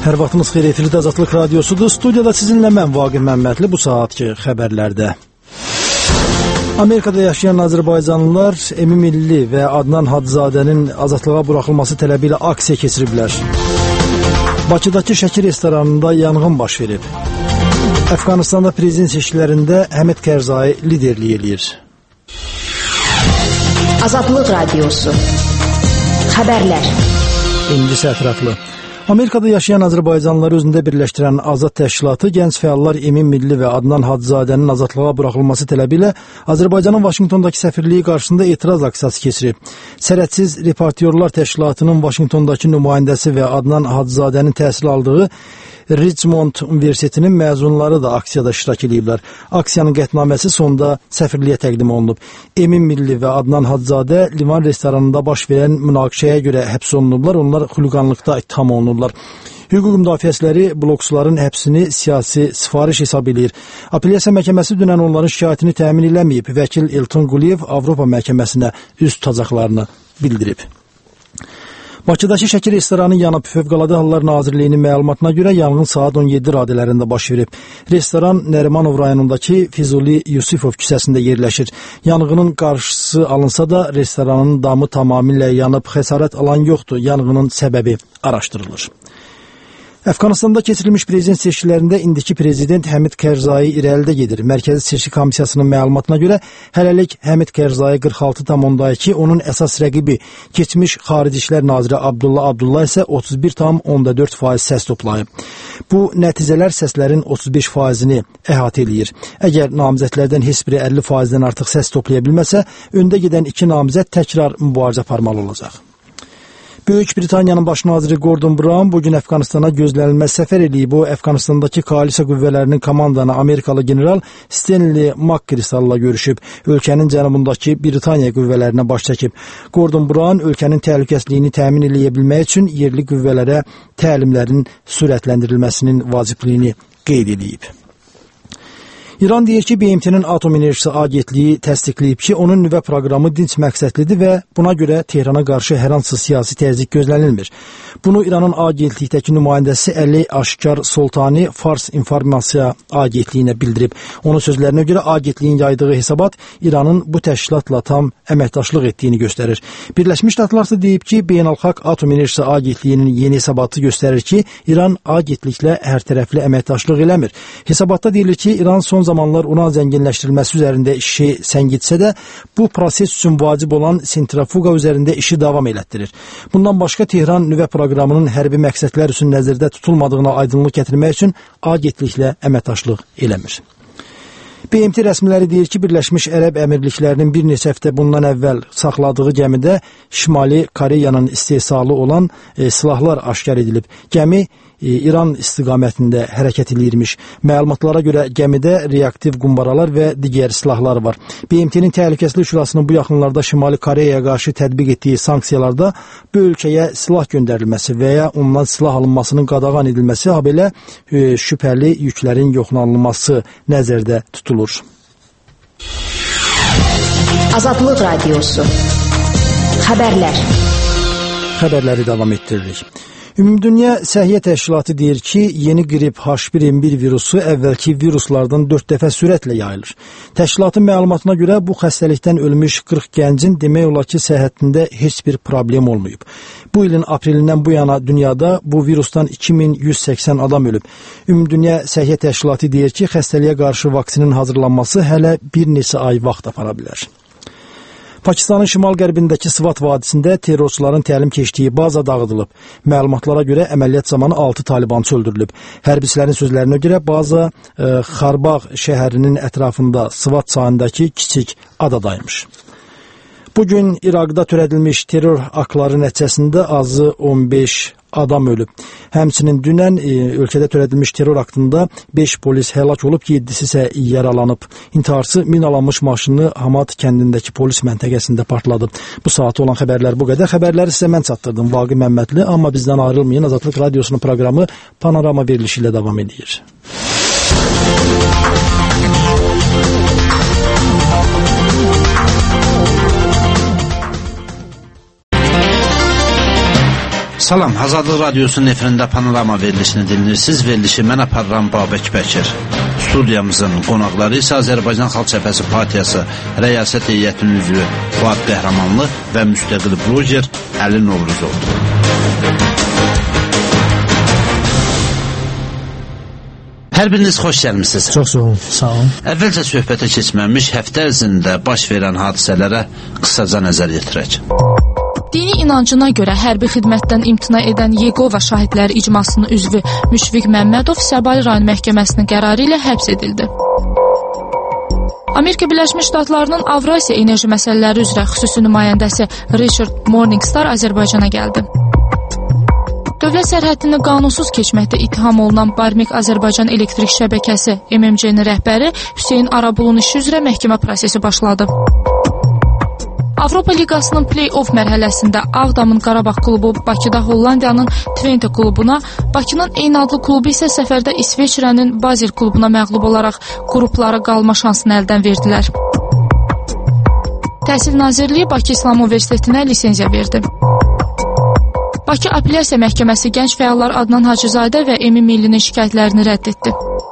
Hər vaxtınız xeyir, efirdə Azadlıq Radiosudur. Studiyada sizinlə mən Vaqif Məmmədli. Bu saatki xəbərlərdə. Amerikada yaşayan Azərbaycanlılar Emin Milli və Adnan Hadzadənin azadlığa buraxılması tələbi ilə aksiya keçiriblər. Bakıdakı Şəki restoranında yanğın baş verib. Əfqanistanda prezident seçkilərində Həmid Kərzai liderlik eləyir. Azadlıq Radiosu. Xəbərlər. İncisi ətraflı. Amerikada yaşayan Azərbaycanlıları özündə birləşdirən Azad Təşkilatı gənc fəallar Emin Milli və Adnan Hadzadənin azadlığa buraxılması tələbi ilə Azərbaycanın Vaşinqtondakı səfirliyi qarşısında etiraz aksiyası keçirib. Sərhədsiz Reportyorlar Təşkilatının Vaşinqtondakı nümayəndəsi və Adnan Hadzadənin təhsil aldığı Richmond Universitetinin məzunları da aksiyada iştirak ediblər. Aksiyanın qətnaməsi sonda səfirliyə təqdim olunub. Emin Milli və Adnan Hadzadə Livan restoranında baş verən münaqişəyə görə həbs olunublar. Onlar xuliqanlıqda ittiham olunublar. Hüquq müdafiəçiləri bloksların həbsini siyasi sifariş hesab edir. Apellyasiya məhkəməsi dünən onların şikayətini təmin eləməyib. Vəkil Elton Quliyev Avropa məhkəməsinə üz tutacaqlarını bildirib. Bakıdakı Şəki restoranı yanıb. Fövqəladə Hallar Nazirliyinin məlumatına görə yanğın saat 17 radələrində baş verib. Restoran Nərimanov rayonundakı Füzuli Yusifov küçəsində yerləşir. Yanğının qarşısı alınsa da restoranın damı tamamilə yanıb. Xəsarət alan yoxdur. Yanğının səbəbi araşdırılır. Əfqanistanda keçirilmiş prezident seçkilərində indiki prezident Həmid Kərzai irəlidə gedir. Mərkəzi Seçki Komissiyasının məlumatına görə hələlik Həmid Kərzai 46,2, onun əsas rəqibi keçmiş Xarici İşlər Naziri Abdullah isə 31,4% səs toplayıb. Bu nəticələr səslərin 35%-ni əhatə eləyir. Əgər namizədlərdən heç biri 50%-dən artıq səs toplaya bilməsə, öndə gedən iki namizəd təkrar mübarizə aparmalı olacaq. Böyük Britaniyanın baş naziri Gordon Brown bugün Əfqanistana gözlənilməz səfər edib. O, Əfqanistandakı koalisiya qüvvələrinin komandanı Amerikalı general Stanley McChrystal'la görüşüb. Ölkənin cənubundakı Britaniya qüvvələrinə baş çəkib. Gordon Brown ölkənin təhlükəsizliyini təmin edə bilmək üçün yerli qüvvələrə təlimlərin sürətləndirilməsinin vacibliyini qeyd edib. İran deyir ki, BMT-nin Atom Enerjisi Agentliyi təsdiqləyib ki, onun nüvə proqramı dinc məqsədlidir və buna görə Tehrana qarşı hər hansı siyasi təzyiq gözlənilmir. Bunu İranın agentlikdəki nümayəndəsi Əli Aşkar Soltani Fars İnformasiya Agentliyinə bildirib. Onun sözlərinə görə agentliyin yaydığı hesabat İranın bu təşkilatla tam əməkdaşlıq etdiyini göstərir. Birləşmiş Ştatlar da deyib ki, Beynəlxalq Atom Enerjisi Agentliyinin yeni hesabatı göstərir ki, İran agentliklə hərtərəfli əməkdaşlıq eləmir. Hesabatda deyilir ki, İran son zamanlar uran zənginləşdirilməsi üzərində işi səngitsə də, bu proses üçün vacib olan sentrifuqa üzərində işi davam elətdirir. Bundan başqa Tehran nüvə proqramının hərbi məqsədlər üçün nəzərdə tutulmadığına aydınlıq gətirmək üçün agentliklə əməkdaşlıq eləmir. BMT rəsmiləri deyir ki, Birləşmiş Ərəb Əmirliklərinin bir neçə həftə bundan əvvəl saxladığı gəmidə Şimali Koreyanın istehsalı olan silahlar aşkar edilib. Gəmi İran istiqamətində hərəkət edirmiş. Məlumatlara görə gəmidə reaktiv qumbaralar və digər silahlar var. BMT-nin Təhlükəsizlik Şurasının bu yaxınlarda Şimali Koreyaya qarşı tətbiq etdiyi sanksiyalarda bu ölkəyə silah göndərilməsi və ya ondan silah alınmasının qadağan edilməsi, habelə şübhəli yüklərin yoxlanılması nəzərdə tutulur. Azadlıq Radiosu. Xəbərlər. Xəbərləri davam etdiririk. Ümumdünya Səhiyyə Təşkilatı deyir ki, yeni qrip H1N1 virusu əvvəlki viruslardan 4 dəfə sürətlə yayılır. Təşkilatın məlumatına görə bu xəstəlikdən ölmüş 40 gəncin demək olar ki, səhhətində heç bir problem olmayıb. Bu ilin aprelindən bu yana dünyada bu virusdan 2180 adam ölüb. Ümumdünya Səhiyyə Təşkilatı deyir ki, xəstəliyə qarşı vaksinin hazırlanması hələ bir neçə ay vaxt apara bilər. Pakistanın şimal-qərbindəki Sıvat vadisində terrorçuların təlim keçdiyi baza dağıdılıb. Məlumatlara görə əməliyyat zamanı 6 talibançı öldürülüb. Hərbçilərin sözlərinə görə baza Xarbağ şəhərinin ətrafında Sıvat çayındakı kiçik adadaymış. Bugün İraqda törədilmiş terror aktları nəticəsində azı 15 adam ölüb. Həmçinin dünən ölkədə törədilmiş terror aktında 5 polis həlak olub, 7-si isə yaralanıb. İntiharçı minalanmış maşını Hamad kəndindəki polis məntəqəsində partladı. Bu saat olan xəbərlər bu qədər. Xəbərləri sizə mən çatdırdım, Vaqif Məmmədli. Amma bizdən ayrılmayın, Azadlıq Radiosunun proqramı Panorama verilişi ilə davam edir. Salam, Azadlıq Radiosunun efirində Panorama verilişini dinləyirsiniz. Verilişi mən aparıram Babək Bəkir. Studiyamızın qonaqları isə Azərbaycan Xalq Cəbhəsi Partiyası Rəyasət Heyətinin üzvü Fuad Qəhrəmanlı və müstəqil bloger Əli Novruzovdur. Hər biriniz xoş gəlmisiniz. Çox sağ olun. Əvvəlcə söhbətə keçməmiş həftə ərzində baş verən hadisələrə qısaca nəzər yetirək. Dini inancına görə hərbi xidmətdən imtina edən Yegova şahidləri icmasının üzvü Müşfiq Məmmədov Səbail rayon məhkəməsinin qərarı ilə həbs edildi. Amerika Birləşmiş Ştatlarının Avrasiya enerji məsələləri üzrə xüsusi nümayəndəsi Richard Morningstar Azərbaycana gəldi. Dövlət sərhədini qanunsuz keçməkdə ittiham olunan Barmik Azərbaycan Elektrik Şəbəkəsi MMC-nin rəhbəri Hüseyn Arabulun işi üzrə məhkəmə prosesi başladı. Avropa Liqasının play-off mərhələsində Ağdamın Qarabağ klubu Bakıda Hollandiyanın Twente klubuna, Bakının eyni adlı klubu isə səfərdə İsveçrənin Basel klubuna məğlub olaraq qruplara qalma şansını əldən verdilər. Təhsil Nazirliyi Bakı İslam Universitetinə lisenziya verdi. Bakı Apellyasiya Məhkəməsi gənc fəallar Adnan Hacızadə və Emin Millinin şikayətlərini rədd etdi.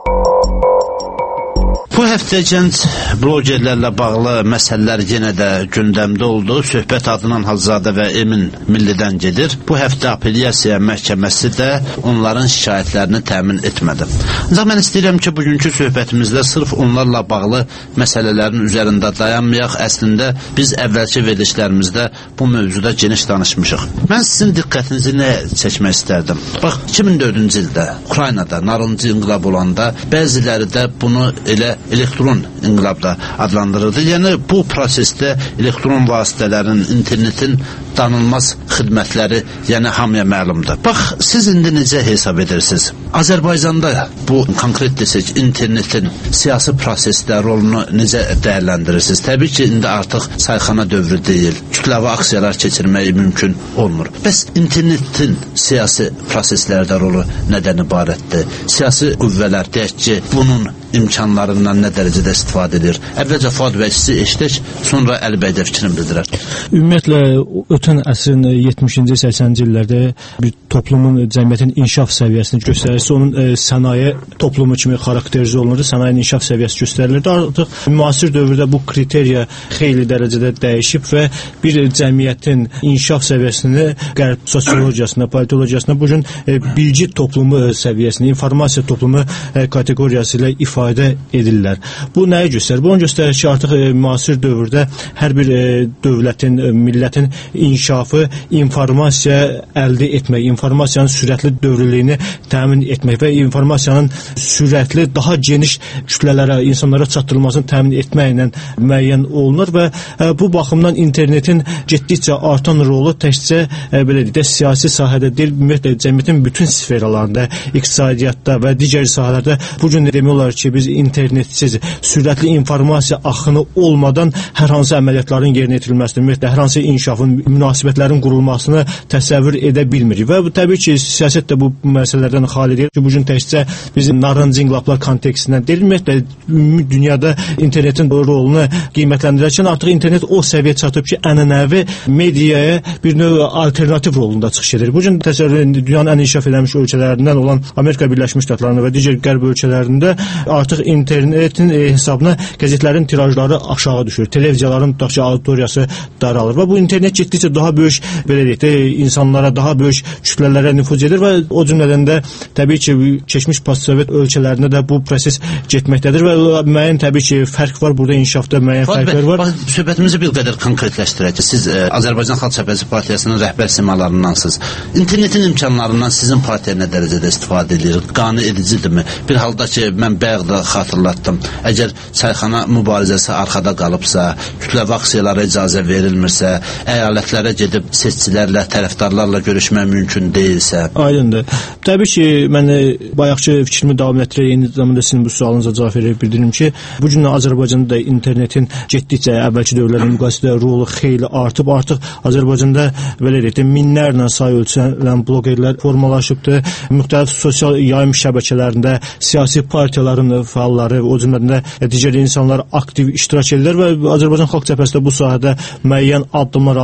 Bu həftə gənc blogerlərlə bağlı məsələlər yenə də gündəmdə oldu. Söhbət Adnan Hacızadə və Emin Millidən gedir. Bu həftə Apellyasiya Məhkəməsi də onların şikayətlərini təmin etmədi. Ancaq mən istəyirəm ki, bugünkü söhbətimizdə sırf onlarla bağlı məsələlərin üzərində dayanmayaq. Əslində biz əvvəlki verilişlərimizdə bu mövzuda geniş danışmışıq. Mən sizin diqqətinizi nə çəkmək istərdim? Bax, 2004-cü ildə Ukraynada narıncı inqilab olanda bəziləri də bunu elə elektron inqilabda adlandırırdı. Yəni bu prosesdə elektron vasitələrin, internetin danılmaz xidmətləri, yəni hamıya məlumdur. Bax, siz indi necə hesab edirsiniz? Azərbaycanda bu konkret desək, internetin siyasi prosesdə rolunu necə dəyərləndirirsiniz? Təbii ki, indi artıq sayxana dövrü deyil. Kütləvi aksiyalar keçirmək mümkün olmur. Bəs internetin siyasi proseslərdə rolu nədən ibarətdir? Siyasi qüvvələr deyək ki, bunun imkanlarından nə dərəcədə istifadə edir? Əvvəlcə Fuad bəy sizi eşidək, sonra Əli bəy də fikrini bildirər. Ümumiyyətlə, ötən əsrin 70-ci, 80-ci illərdə bir toplumun, cəmiyyətin inkişaf səviyyəsini göstərirsə, onun sənaye toplumu kimi xarakterizə olunurdu, sənayenin inkişaf səviyyəsi göstərilirdi. Artıq müasir dövrdə bu kriteriya xeyli dərəcədə dəyişib və bir cəmiyyətin inkişaf səviyyəsini qərb sosiologiyasında, politologiyasında bugün bilgi toplumu səviyyəsini, informasiya toplumu kateqoriyası ilə ifadə edirlər. Bu nəyi göstərir? Bu onu göstərir ki, artıq müasir dövrdə hər bir dövlətin, millətin inkişafı informasiya əldə etmək, informasiyanın sürətli dövrlülüyünü təmin etmək və informasiyanın sürətli, daha geniş kütlələrə, insanlara çatdırılmasını təmin etməklə müəyyən olunur və bu baxımdan internetin getdikcə artan rolu təkcə belə deyək də siyasi sahədə deyil, ümumiyyətlə cəmiyyətin bütün sferlərində, iqtisadiyyatda və digər sahələrdə bu gün demək olar ki, biz internetsiz, sürətli informasiya axını olmadan hər hansı əməliyyatların yerinə yetirilməsini, ümumiyyətlə hər hansı inkişafın, münasibətlərin qurulmasını təsəvvür edə bilmirik. Və təbii ki, siyasət də bu məsələlərdən xali deyil ki, bugün təkcə biz narıncı inqilablar kontekstindən deyil, ümumiyyətlə dünyada internetin rolunu qiymətləndirərkən artıq internet o səviyyə çatıb ki, ənənəvi mediaya bir növ alternativ rolunda çıxış edir. Bugün dünyanın ən inkişaf edilmiş ölkələrindən olan Amerika Birləşmiş Ştatlarında və digər qərb ölkələrində artıq internetin hesabına qəzetlərin tirajları aşağı düşür. Televiziyaların tutaq ki, auditoriyası daralır və bu internet getdikcə daha böyük, belə deyək də, insanlara, daha böyük kütlələrə nüfuz edir və o cümlədən də təbii ki, keçmiş postsovet ölkələrində də bu proses getməkdədir və müəyyən təbii ki, fərq var, burada inkişafda müəyyən fərqlər var. Söhbətimizi bir qədər konkretləşdirək ki, siz Azərbaycan Xalq Cəbhəsi Partiyasının rəhbər simalarındansınız. İnternetin imkanlarından sizin partiya nə dərəcədə istifadə edir? Qane edicidirmi? Bir halda ki, mən bayaqda xatırlatdım. Əgər çayxana mübarizəsi arxada qalıbsa, kütləvi aksiyalara icazə verilmirsə, əyalətlərə gedib seçicilərlə, tərəfdarlarla görüşmək mümkün deyilsə. Aydındır. Təbii ki, mən bayaqçı fikrimi davam etdirək, eyni zamanda sizin bu sualınıza cavab verib bildirim ki, bu gün Azərbaycanda da internetin getdikcə əvvəlki dövrlərlə müqayisədə rolu xeyli artıb. Artıq Azərbaycanda belə deyək də minlərlə say ölçülən blogerlər formalaşıbdır. Müxtəlif sosial yayım şəbəkələrində siyasi partiyaların fəalları, o cümlədən də digər insanlar aktiv iştirak edirlər və Azərbaycan Xalq Cəbhəsi də bu sahədə müəyyən addımlar atıb. Mən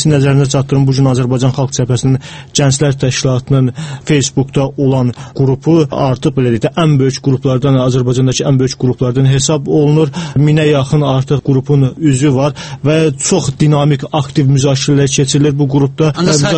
sizin nəzərinizə çatdırım, bu gün Azərbaycan Xalq Cəbhəsinin Gənclər Təşkilatının Facebookda olan qrupu artıq belə deyək də ən böyük qruplardan, Azərbaycandakı ən böyük qruplardan hesab olunur. 1000-ə yaxın artıq qrupun üzvü var və çox dinamik, aktiv müzakirələr keçirilir bu qrupda.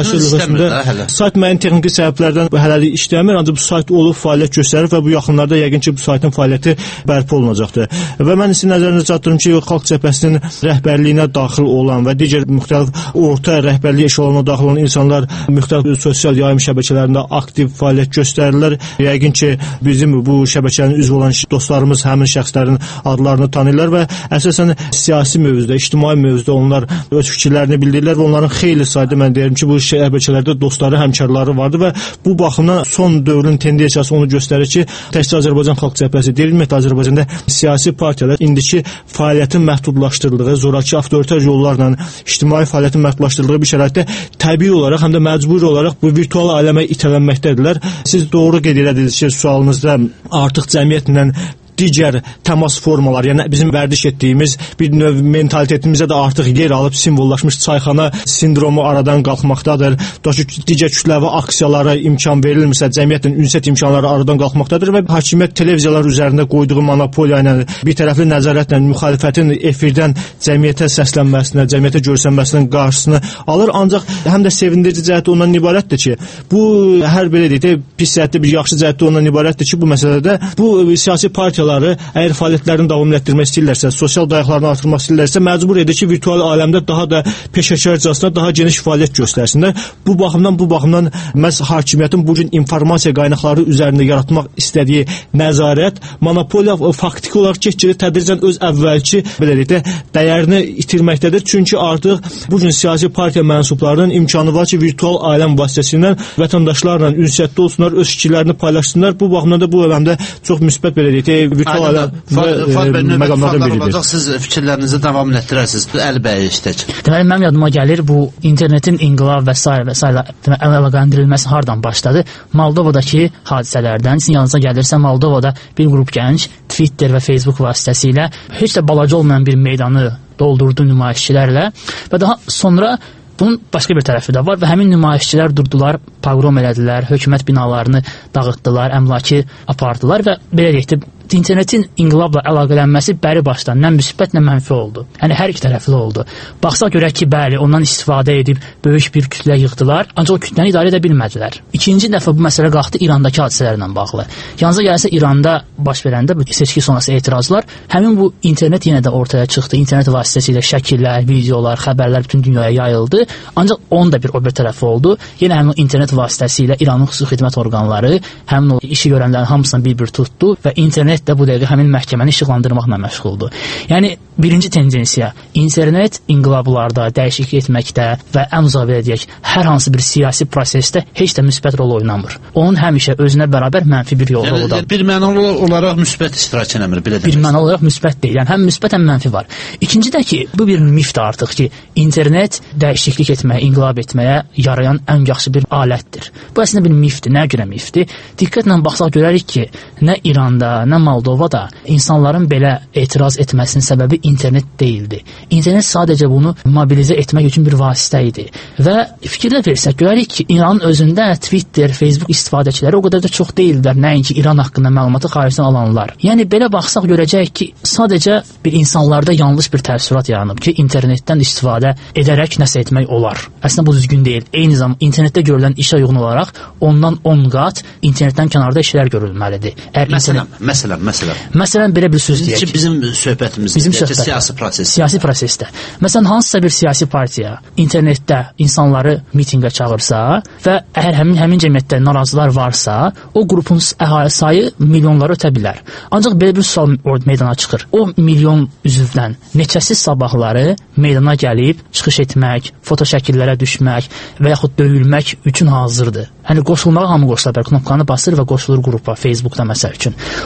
Sayt müəyyən texniki səbəblərdən hələlik işləmir, ancaq bu sayt olub fəaliyyət göstərir və bu yaxınlarda yəqin ki, bu saytın fəaliyyəti bərpa olunacaqdır. Və mən sizin nəzərinizə çatdırım ki, Xalq Cəbhəsinin rəhbərliyinə daxil olan və digər müxtəlif orta rəhbərlik eşelonuna daxil olan insanlar müxtəlif sosial yayım şəbəkələrində aktiv fəaliyyət göstərirlər. Yəqin ki, bizim bu şəbəkələrin üzvü olan dostlarımız həmin şəxslərin adlarını tanıyırlar və əsasən siyasi mövzuda, ictimai mövzuda onlar öz fikirlərini bildirirlər və onların xeyli sayda mən deyirəm ki, bu şəbəkələrdə dostları, həmkarları vardır və bu baxımdan son dövrün tendensiyası onu göstərir ki, təkcə Azərbaycan Xalq Cəbhəsi deyil, ümumiyyətlə Azərbaycanda siyasi partiyalar indiki fəaliyyətin məhdudlaşdırıldığı, zorakı avtoritar yollarla ictimai fəaliyyətin məhdudlaşdırıldığı bir şəraitdə təbii olaraq, həm də məcburi olaraq bu virtual aləmə itələnməkdədirlər. Siz doğru qeyd elədiniz ki, sualınızda artıq cəmiyyətlə digər təmas formalar, yəni bizim vərdiş etdiyimiz bir növ mentalitetimizə də artıq yer alıb simvollaşmış çayxana sindromu aradan qalxmaqdadır. Digər kütləvi aksiyalara imkan verilmirsə, cəmiyyətin ünsiyyət imkanları aradan qalxmaqdadır və hakimiyyət televiziyalar üzərində qoyduğu monopoliya ilə, bir tərəfli nəzarətlə müxalifətin efirdən cəmiyyətə səslənməsinə, cəmiyyətə görsənməsinin qarşısını alır. Ancaq həm də sevindirici cəhəti ondan ibarətdir ki, bu hər belə deyək, pis cəhətdə bir yaxşı cəhətdə ondan ibarətdir ki, bu məsələdə bu siyasi partiyalar əgər fəaliyyətlərini davam etdirmək istəyirlərsə, sosial dayaqlarını artırmaq istəyirlərsə, məcbur edir ki, virtual aləmdə daha da peşəkarcasına daha geniş fəaliyyət göstərsinlər. Bu baxımdan məhz hakimiyyətin bu gün informasiya qaynaqları üzərində yaratmaq istədiyi nəzarət, monopoliya faktiki olaraq get-gedə tədricən öz əvvəlki belə deyək də dəyərini itirməkdədir. Çünki artıq bu gün siyasi partiya mənsublarının imkanı var ki, virtual aləm vasitəsilə vətəndaşlarla ünsiyyətdə olsunlar, öz fikirlərini paylaşsınlar. Bu baxımdan da bu əvəmdə çox müsbət belə deyək məqamlardan biridir. Siz fikirlərinizi davam etdirərsiniz. Əli bəy işlək. Deməli, mənim yadıma gəlir bu internetin inqilab və s. əlaqələndirilməsi hardan başladı? Moldovadakı hadisələrdən. Sizin yanınıza gəlirsə, Moldovada bir qrup gənc Twitter və Facebook vasitəsilə heç də balaca olmayan bir meydanı doldurdu nümayişçilərlə və daha sonra bunun başqa bir tərəfi də var və həmin nümayişçilər durdular, pogrom elədilər, hökumət binalarını dağıtdılar, əmlakı apardılar və belə deyək, internetin inqilabla əlaqələnməsi bəri başdan nə müsbət, nə mənfi oldu. Yəni, hər iki tərəfli oldu. Baxsaq görək ki, bəli, ondan istifadə edib böyük bir kütlə yığdılar, ancaq o kütləni idarə edə bilmədilər. İkinci dəfə bu məsələ qalxdı İrandakı hadisələrlə bağlı. Yanınıza gəlsə, İranda baş verəndə bu seçki sonrası etirazlar, həmin bu internet yenə də ortaya çıxdı. İnternet vasitəsilə şəkillər, videolar, xəbərlər bütün dünyaya yayıldı. Ancaq onun da bir o bir tərəfi oldu. Yenə həmin o internet vasitəsilə İranın xüsusi xidmət orqanları həmin o işi görənlərin hamısını bir-bir tutdu və internet də bu dəqiqə həmin məhkəməni işıqlandırmaqla məşğuldur. Yəni, birinci tendensiya, internet inqilablarda, dəyişiklik etməkdə və ən uzaq belə deyək, hər hansı bir siyasi prosesdə heç də müsbət rol oynamır. Onun həmişə özünə bərabər mənfi bir yol roludur. Bir mənalı olaraq müsbət iştirak eləmir, belə demək. Bir mənalı olaraq müsbət deyil. Yəni, həm müsbət, həm mənfi var. İkinci də ki, bu bir mifdir artıq ki, internet dəyişiklik etməyə, inqilab etməyə yarayan ən yaxşı bir alətdir. Bu əslində bir mifdir. Nəyə görə mifdir? Diqqətlə baxsaq görərik ki, nə İranda, nə Moldovada insanların belə etiraz etməsinin səbəbi internet deyildi. İnternet sadəcə bunu mobilizə etmək üçün bir vasitə idi. Və fikirlə versək, görərik ki, İranın özündə Twitter, Facebook istifadəçiləri o qədər də çox deyildilər, nəinki İran haqqında məlumatı xaricdən alanlar. Yəni, belə baxsaq görəcək ki, sadəcə bir insanlarda yanlış bir təəssürat yaranıb ki, internetdən istifadə edərək nəsə etmək olar. Əslində bu düzgün deyil. Eyni zamanda internetdə görülən işə uyğun olaraq ondan 10 qat internetdən kənarda işlər görülməlidir. Məsələn, belə bir söz deyək ki, bizim söhbətimizdə siyasi prosesdə. Məsələn, hansısa bir siyasi partiya internetdə insanları mitinqə çağırsa və əgər həmin cəmiyyətdə narazılar varsa, o qrupun əhali sayı milyonları ötə bilər. Ancaq belə bir sual meydana çıxır. O milyon üzvdən neçəsi sabahları meydana gəlib çıxış etmək, foto şəkillərə düşmək və yaxud döyülmək üçün hazırdır. Yəni, qoşulmağa hamı qoşula bilər. Knopkanı basır və qoşulur qrupa, Facebookda məsəl üçün. Lakin onun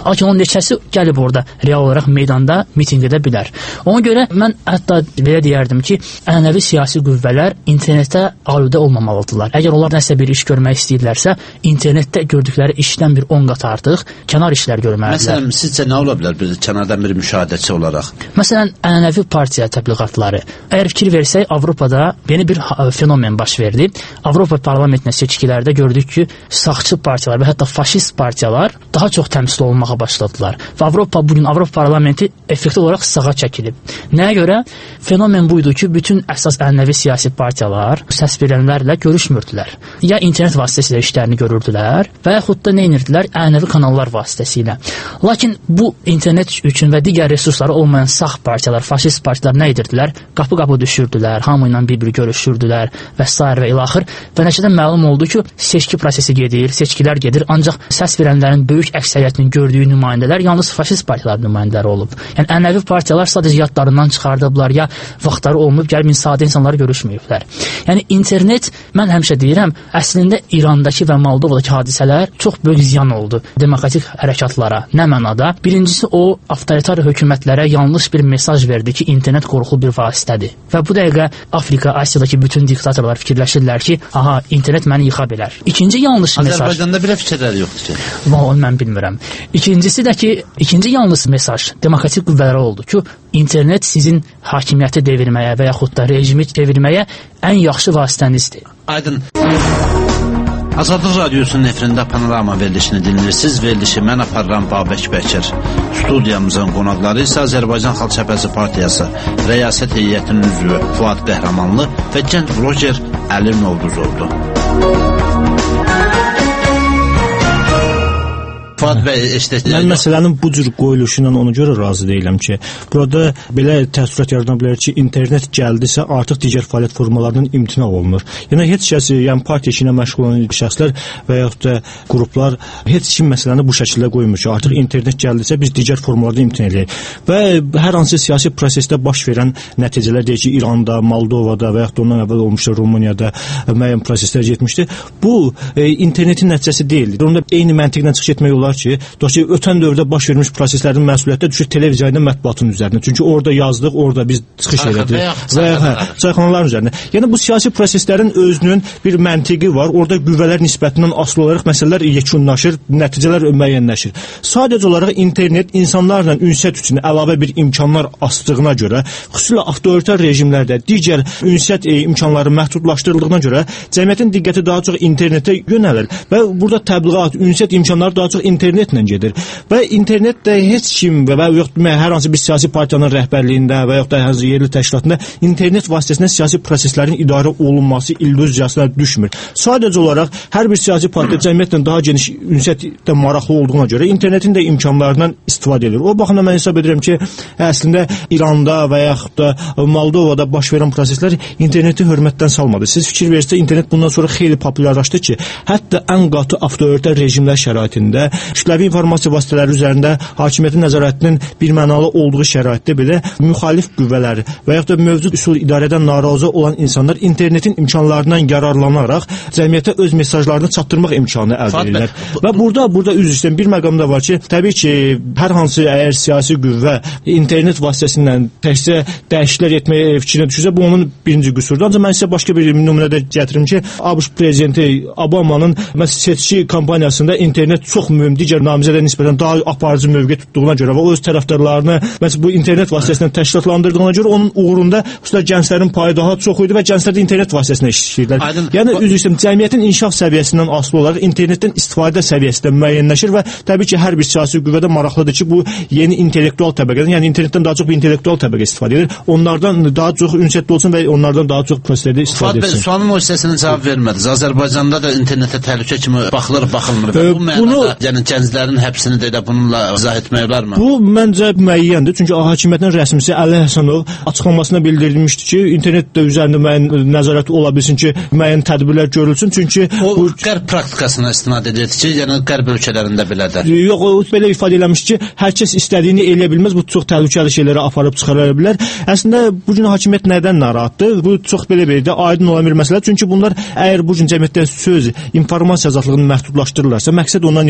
neçəsi gəlib orada real olaraq meydanda mitinq edə bilər. Ona görə mən hətta belə deyərdim ki, ənənəvi siyasi qüvvələr internetə aludə olmamalıdırlar. Əgər onlar nəsə bir iş görmək istəyirlərsə, internetdə gördükləri işdən bir 10 qat artıq kənar işlər görməlidirlər. Məsələn, sizcə nə ola bilər biz kənardan bir müşahidəçi olaraq? Məsələn, ənənəvi partiya təbliğatları. Əgər fikir versək, Avropada yeni bir fenomen baş verdi. Avropa parlamentinə seçkilərdə gördük ki, sağçı partiyalar və hətta faşist partiyalar daha çox təmsil olunmağa başladılar. Və bugün Avropa parlamenti effektiv olaraq sağa çəkilib. Nəyə görə? Fenomen buydu ki, bütün əsas ənənəvi siyasi partiyalar səs verənlərlə görüşmürdülər. Ya internet vasitəsilə işlərini görürdülər və yaxud da nə edirdilər? Ənənəvi kanallar vasitəsilə. Lakin bu internet üçün və digər resursları olmayan sağ partiyalar, faşist partiyalar nə edirdilər? Qapı-qapı düşürdülər, hamı ilə bir-bir görüşürdülər və s. və ilaxır. Və nəticədə məlum oldu ki, seçki prosesi gedir, seçkilər gedir, ancaq səs verənlərin böyük əksəriyyətinin gördüyü nümayəndələr yalnız faşist partiyalar nümayəndələri olub. Yəni ənənəvi partiyalar sadəcə yadlarından çıxardıblar, ya vaxtları olmayıb, gəlib sadə insanları görüşməyiblər. Yəni internet, mən həmişə deyirəm, əslində İrandakı və Moldovadakı hadisələr çox böyük ziyan oldu demokratik hərəkatlara. Nə mənada? Birincisi o, avtoritar hökumətlərə yanlış bir mesaj verdi ki, internet qorxulu bir vasitədir. Və bu dəqiqə Afrika, Asiyadakı bütün diktatorlar fikirləşirlər ki, aha, internet məni yıxa bilər. İkinci yanlış mesaj. Azərbaycanda belə fikirlər yoxdur ki. Onu mən bilmirəm. İkincisi də ki, ikinci yanlış mesaj demokratik qüvvələrə oldu ki, internet sizin hakimiyyəti devirməyə və yaxud da rejimi devirməyə ən yaxşı vasitənizdir. Aydın. Azadlıq Radiosunun efirində Panorama verilişini dinləyirsiniz. Verilişi mən aparıram Babək Bəkir. Studiyamızın qonaqları isə Azərbaycan Xalq Cəbhəsi Partiyası Rəyasət Heyətinin üzvü Fuad Qəhrəmanlı və gənc bloger Əli Novruzovdur. Mən məsələnin bu cür qoyuluşu ilə ona görə razı deyiləm ki, burada belə təəssürat yarana bilər ki, internet gəldisə artıq digər fəaliyyət formalarından imtina olunur. Yəni heç kəs, yəni partiya işi ilə məşğul olan şəxslər və yaxud da qruplar heç kim məsələni bu şəkildə qoymur ki, artıq internet gəldisə biz digər formalardan imtina edək. Və hər hansı siyasi prosesdə baş verən nəticələr deyək ki, İranda, Moldovada və yaxud da ondan əvvəl olmuşdu Rumuniyada müəyyən proseslər getmişdi. Bu internetin nəticəsi deyildi. Onda eyni məntiqlə çıxış etmək olar ki, ötən dövrdə baş vermiş proseslərin məsuliyyəti düşür televiziyanın mətbuatın üzərinə. Çünki orada yazdıq, orada biz çıxış elədik. Və çayxanaların üzərinə. Yəni bu siyasi proseslərin özünün bir məntiqi var. Orada qüvvələr nisbətindən asılı olaraq məsələlər yekunlaşır, nəticələr müəyyənləşir. Sadəcə olaraq internet insanlarla ünsiyyət üçün əlavə bir imkanlar açdığına görə, xüsusilə avtoritar rejimlərdə digər ünsiyyət imkanları məhdudlaşdırıldığına görə cəmiyyətin diqqəti daha çox internetə yönəlir və burada təbliğat, ünsiyyət imkanları daha çox internetlə gedir. Və internetdə heç kim və yoxdur hər hansı bir siyasi partiyanın rəhbərliyində və yoxdur hər hansı yerli təşkilatında internet vasitəsilə siyasi proseslərin idarə olunması illüziyasına düşmür. Sadəcə olaraq hər bir siyasi partiya cəmiyyətlə daha geniş ünsiyyətdə maraqlı olduğuna görə internetin də imkanlarından istifadə edir. O baxımdan mən hesab edirəm ki, əslində İranda və yaxud da Moldovada baş verən proseslər interneti hörmətdən salmadı. Siz fikir verirsiniz, internet bundan sonra xeyli populyarlaşdı ki, hətta ən qatı avtoritar rejimlər şəraitində kütləvi informasiya vasitələri üzərində hakimiyyətin nəzarətinin birmənalı olduğu şəraitdə belə müxalif qüvvələr və yaxud da mövcud üsul idarədən narazı olan insanlar internetin imkanlarından yararlanaraq cəmiyyətə öz mesajlarını çatdırmaq imkanı əldə edirlər. Və burada üzr istəyirəm, bir məqamda var ki, təbii ki, hər hansı əgər siyasi qüvvə internet vasitəsilə təkcə dəyişikliklər etməyə fikrinə düşürsə, bu onun birinci qüsurdur. Ancaq mən sizə başqa bir nümunə də gətirim ki, ABŞ prezidenti Obamanın seçki kampaniyasında internet çox mühüm, digər namizədə nisbətən daha aparıcı mövqe tutduğuna görə və o öz tərəfdarlarını bu internet vasitəsilə təşkilatlandırdığına görə onun uğrunda xüsusilə gənclərin payı daha çox idi və gənclər də internet vasitəsilə işləyirlər. Yəni üzr istəyirəm, cəmiyyətin inkişaf səviyyəsindən asılı olaraq internetdən istifadə səviyyəsi də müəyyənləşir və təbii ki, hər bir siyasi qüvvədə maraqlıdır ki, bu yeni intellektual təbəqədən, yəni internetdən daha çox bir intellektual təbəqə istifadə edir. Onlardan daha çox ünsiyyətli olsun və onlardan daha çox proseslərdə istifadə etsin. Sualın o hissəsinin cavab vermədiniz. Azərbaycanda da internetə təhlükə kimi baxılır, baxılmır və bu mənada, yəni gənclərin həbsini də bununla izah etmək olarmı? Bu məncə müəyyəndir. Çünki hakimiyyətin rəsmisi Əli Həsənov açıqlamasında bildirilmişdi ki, internetdə üzərində müəyyən nəzarət ola bilsin ki, müəyyən tədbirlər görülsün. Çünki o qərb praktikasına istinad edir ki, yəni qərb ölkələrində belədir. Yox, o belə ifadə eləmiş ki, hər kəs istədiyini eləyə bilməz. Bu çox təhlükəli şeylərə aparıb çıxara bilər. Əslində bu gün hakimiyyət nədən narahatdır? Bu çox belə aydın olan bir məsələdir. Çünki bunlar əgər bu gün cəmiyyətdə söz, informasiya azadlığını məhdudlaşdırırlarsa, məqsəd ondan ibarət ki,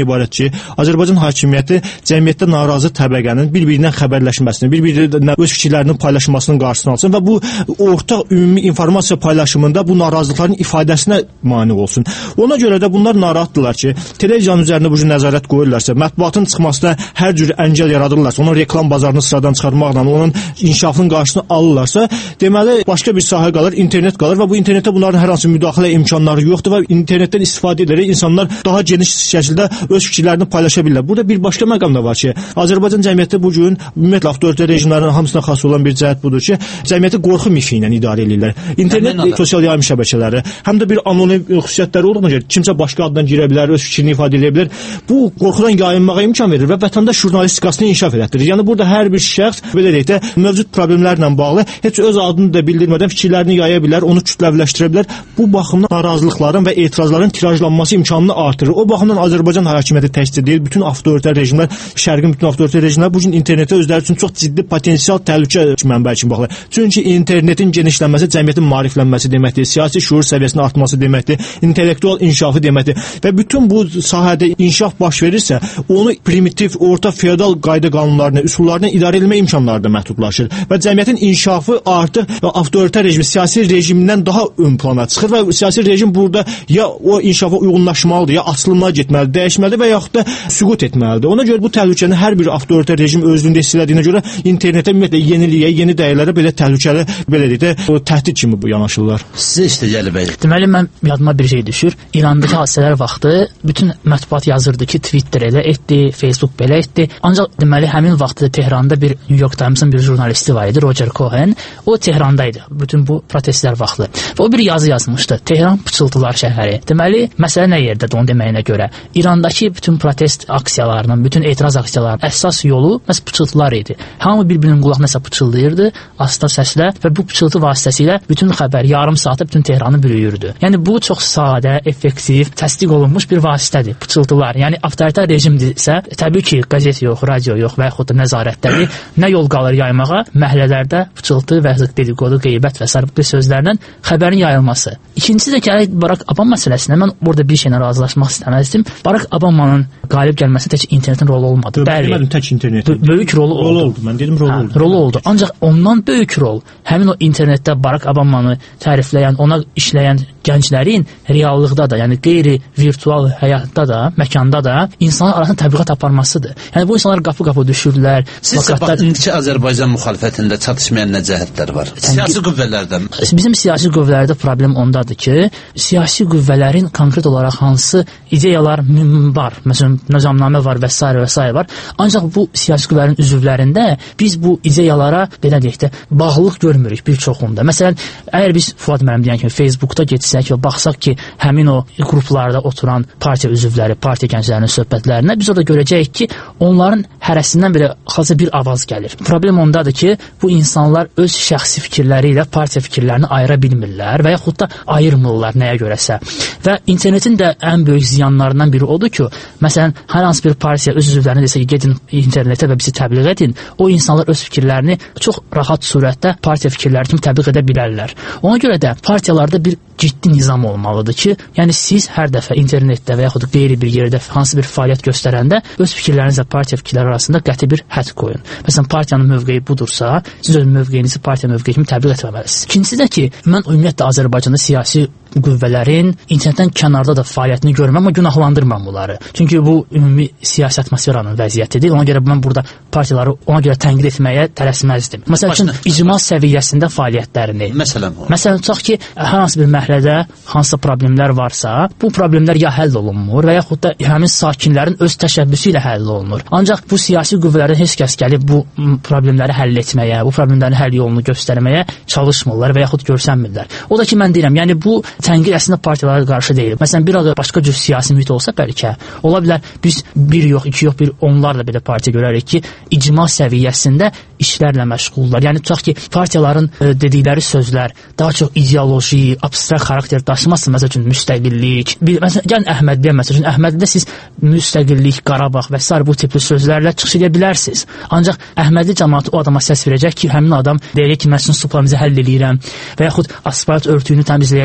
ki, Azərbaycan hakimiyyəti cəmiyyətdə narazı təbəqənin bir-birindən xəbərləşməsini, bir-birindən öz fikirlərinin paylaşılmasının qarşısını alsın və bu ortaq ümumi informasiya paylaşımında bu narazılıqların ifadəsinə mane olsun. Ona görə də bunlar narahatdırlar ki, televiziyanın üzərində bu cür nəzarət qoyurlarsa, mətbuatın çıxmasına hər cür əngəl yaradırlarsa, onun reklam bazarını sıradan çıxarmaqla, onun inkişafının qarşısını alırlarsa, deməli başqa bir sahə qalır, internet qalır və bu internetdə bunların hər hansı müdaxilə imkanları yoxdur və internetdən istifadə edərək insanlar daha geniş şəkildə öz fikirlərini paylaşa bilirlər. Burada bir başqa məqam da var ki, Azərbaycan cəmiyyəti bu gün ümumiyyətlə avtoritar rejimlərin hamısına xas olan bir cəhət budur ki, cəmiyyəti qorxu mifi ilə idarə edirlər. İnternet, sosial yayım şəbəkələri, həm də bir anonim xüsusiyyətləri olduğuna görə kimsə başqa addan girə bilər, öz fikrini ifadə edə bilər. Bu qorxudan yayınmağa imkan verir və vətəndaş jurnalistikasını inkişaf etdirir. Yəni burada hər bir şəxs belə deyək də mövcud problemlərlə bağlı heç öz adını da bildirmədən fikirlərini yaya bilər, onu kütləviləşdirə bilər. Bu baxımdan narazılıqların və etirazların tirajlanması imkanını artırır. O baxımdan Azərbaycan hakimiyyəti təkcə deyil, bütün avtoritar rejimlər, şərqin bütün avtoritar rejimlər bu gün internetə özləri üçün çox ciddi potensial təhlükə mənbəyi kimi baxırlar. Çünki internetin genişlənməsi cəmiyyətin maariflənməsi deməkdir, siyasi şuur səviyyəsinin artması deməkdir, intellektual inkişafı deməkdir və bütün bu sahədə inkişaf baş verirsə, onu primitiv, orta feodal qayda qanunlarına, üsullarına idarə etmə imkanları da məhdudlaşır və cəmiyyətin inkişafı artıq avtoritar rejim, siyasi rejimdən daha ön plana çıxır və siyasi rejim burada ya o inkişafa uyğunlaşmalıdır, ya açılmağa getməlidir, dəyişməlidir və yaxud da süqut etməlidir. Ona görə bu təhlükəni hər bir avtoritar rejim özlüyündə hiss elədiyinə görə internetə ümumiyyətlə yeniliyə, yeni dəyərlərə belə təhlükəli, belə deyək də, o təhdid kimi bu yanaşırlar. Sizə İştəgəli bəy. Deməli, mən yadıma bir şey düşür. İrandakı hadisələr vaxtı bütün mətbuat yazırdı ki, Twitter elə etdi, Facebook belə etdi. Ancaq deməli, həmin vaxtda Tehranda bir New York Times'ın bir jurnalisti var idi, Roger Cohen. O Tehrandaydı bütün bu protestlər vaxtı. Və o bir yazı yazmışdı. Tehran pıçıltılar şəhəri. Deməli, məsələ nə yerdədir onun deməyinə görə? İrandakı bütün protest aksiyalarının, bütün etiraz aksiyalarının əsas yolu məhz pıçıltılar idi. Hamı bir-birinin qulağına nəsə pıçıldayırdı, asta səslə və bu pıçıltı vasitəsilə bütün xəbər yarım saata bütün Tehranı bürüyürdü. Yəni bu çox sadə, effektiv, təsdiq olunmuş bir vasitədir, pıçıltılar. Yəni avtoritar rejimdirsə, təbii ki, qəzet yox, radio yox və yaxud da nəzarətdədir. Nə yol qalır yaymağa? Məhəllələrdə pıçıltı və dedikodu, qeybət və sarıqlı sözlərlə xəbərin yayılması. İkincisi də gələk Barack Obama məsələsinə. Mən orada bir şeylə razılaşmaq istəməzdim. Barack Obama'nın qalib gəlməsi tək internetin rolu olmadı. Bəli. Tək internetin. Böyük rolu oldu. Mən dedim rolu oldu. Rolu oldu. Ancaq ondan böyük rol həmin o internetdə Barack Obama'nı tərifləyən, ona işləyən gənclərin reallıqda da, yəni qeyri-virtual həyatda da, məkanda da insanlar arasında təbliğat aparmasıdır. Yəni bu insanlar qapı-qapı düşürlər. Sizcə indiki Azərbaycan müxalifətində çatışmayan nə cəhətlər var? Siyasi qüvvələrdən. Bizim siyasi qüvvələrdə problem ondadır ki, siyasi qüvvələrin konkret olaraq hansı ideyalar var. Məsələn, nizamnamə var və s. var. Ancaq bu siyasi qüvvələrin üzvlərində biz bu ideyalara belə deyək də bağlılıq görmürük bir çoxunda. Məsələn, əgər biz Fuad müəllim deyən kimi Facebookda getsək və baxsaq ki, həmin o qruplarda oturan partiya üzvləri, partiya gənclərinin söhbətlərinə biz orada görəcəyik ki, onların hərəsindən belə xalça bir avaz gəlir. Problem ondadır ki, bu insanlar öz şəxsi fikirləri ilə partiya fikirlərini ayıra bilmirlər və yaxud da ayırmırlar nəyə görəsə. Və internetin də ən böyük ziyanlarından biri odur ki, məsələn, hər hansı bir partiya öz üzvlərinə desə ki, gedin internetə və bizi təbliğ edin, o insanlar öz fikirlərini çox rahat surətdə partiya fikirləri kimi təbliğ edə bilərlər. Ona görə də partiyalarda bir ciddi nizam olmalıdır ki, yəni siz hər dəfə internetdə və yaxud qeyri bir yerdə hansı bir fəaliyyət göstərəndə öz fikirlərinizlə partiya fikirləri arasında qəti bir hədd qoyun. Məsələn, partiyanın mövqeyi budursa, siz öz mövqeyinizi partiya mövqeyi kimi təbliğ etməməlisiniz. İkincisi də ki, mən ümumiyyətlə Azərbaycanda siyasi qüvvələrin internetdən kənarda da fəaliyyətini görməm, amma günahlandırmam bunları. Çünki bu ümumi siyasi atmosferanın vəziyyətidir. Ona görə mən burada partiyaları ona görə tənqid etməyə tələsməzdim. Məsəl üçün icma səviyyəsində fəaliyyətlərini. Məsələn, tutaq ki, hər hansı bir mərhələdə hansısa problemlər varsa, bu problemlər ya həll olunmur və yaxud da həmin sakinlərin öz təşəbbüsü ilə həll olunur. Ancaq bu siyasi qüvvələrdən heç kəs gəlib bu problemləri həll etməyə, bu problemlərin həll yolunu göstərməyə çalışmırlar və yaxud görsənmirlər. O da ki, mən deyirəm, yəni bu tənqid əslində partiyalara qarşı deyil. Məsələn, bir başqa cür siyasi mühit olsa bəlkə, ola bilər biz bir yox, iki yox, bir onlarla belə partiya görərik ki, icma səviyyəsində işlərlə məşğullar. Yəni, tutaq ki, partiyaların dedikləri sözlər daha çox ideoloji, abstrakt xarakter daşımasın, məsəl üçün müstəqillik. Məsələn, gəlin Əhmədliyə, məsəl üçün, Əhmədlidə siz müstəqillik, Qarabağ və s. bu tipli sözlərlə çıxış edə bilərsiniz. Ancaq Əhmədli cəmaatı o adama səs verəcək ki, həmin adam deyək ki, mən sizin suplamizi həll edirəm və yaxud asfalt örtüyünü təmizləyəcək. Yəni,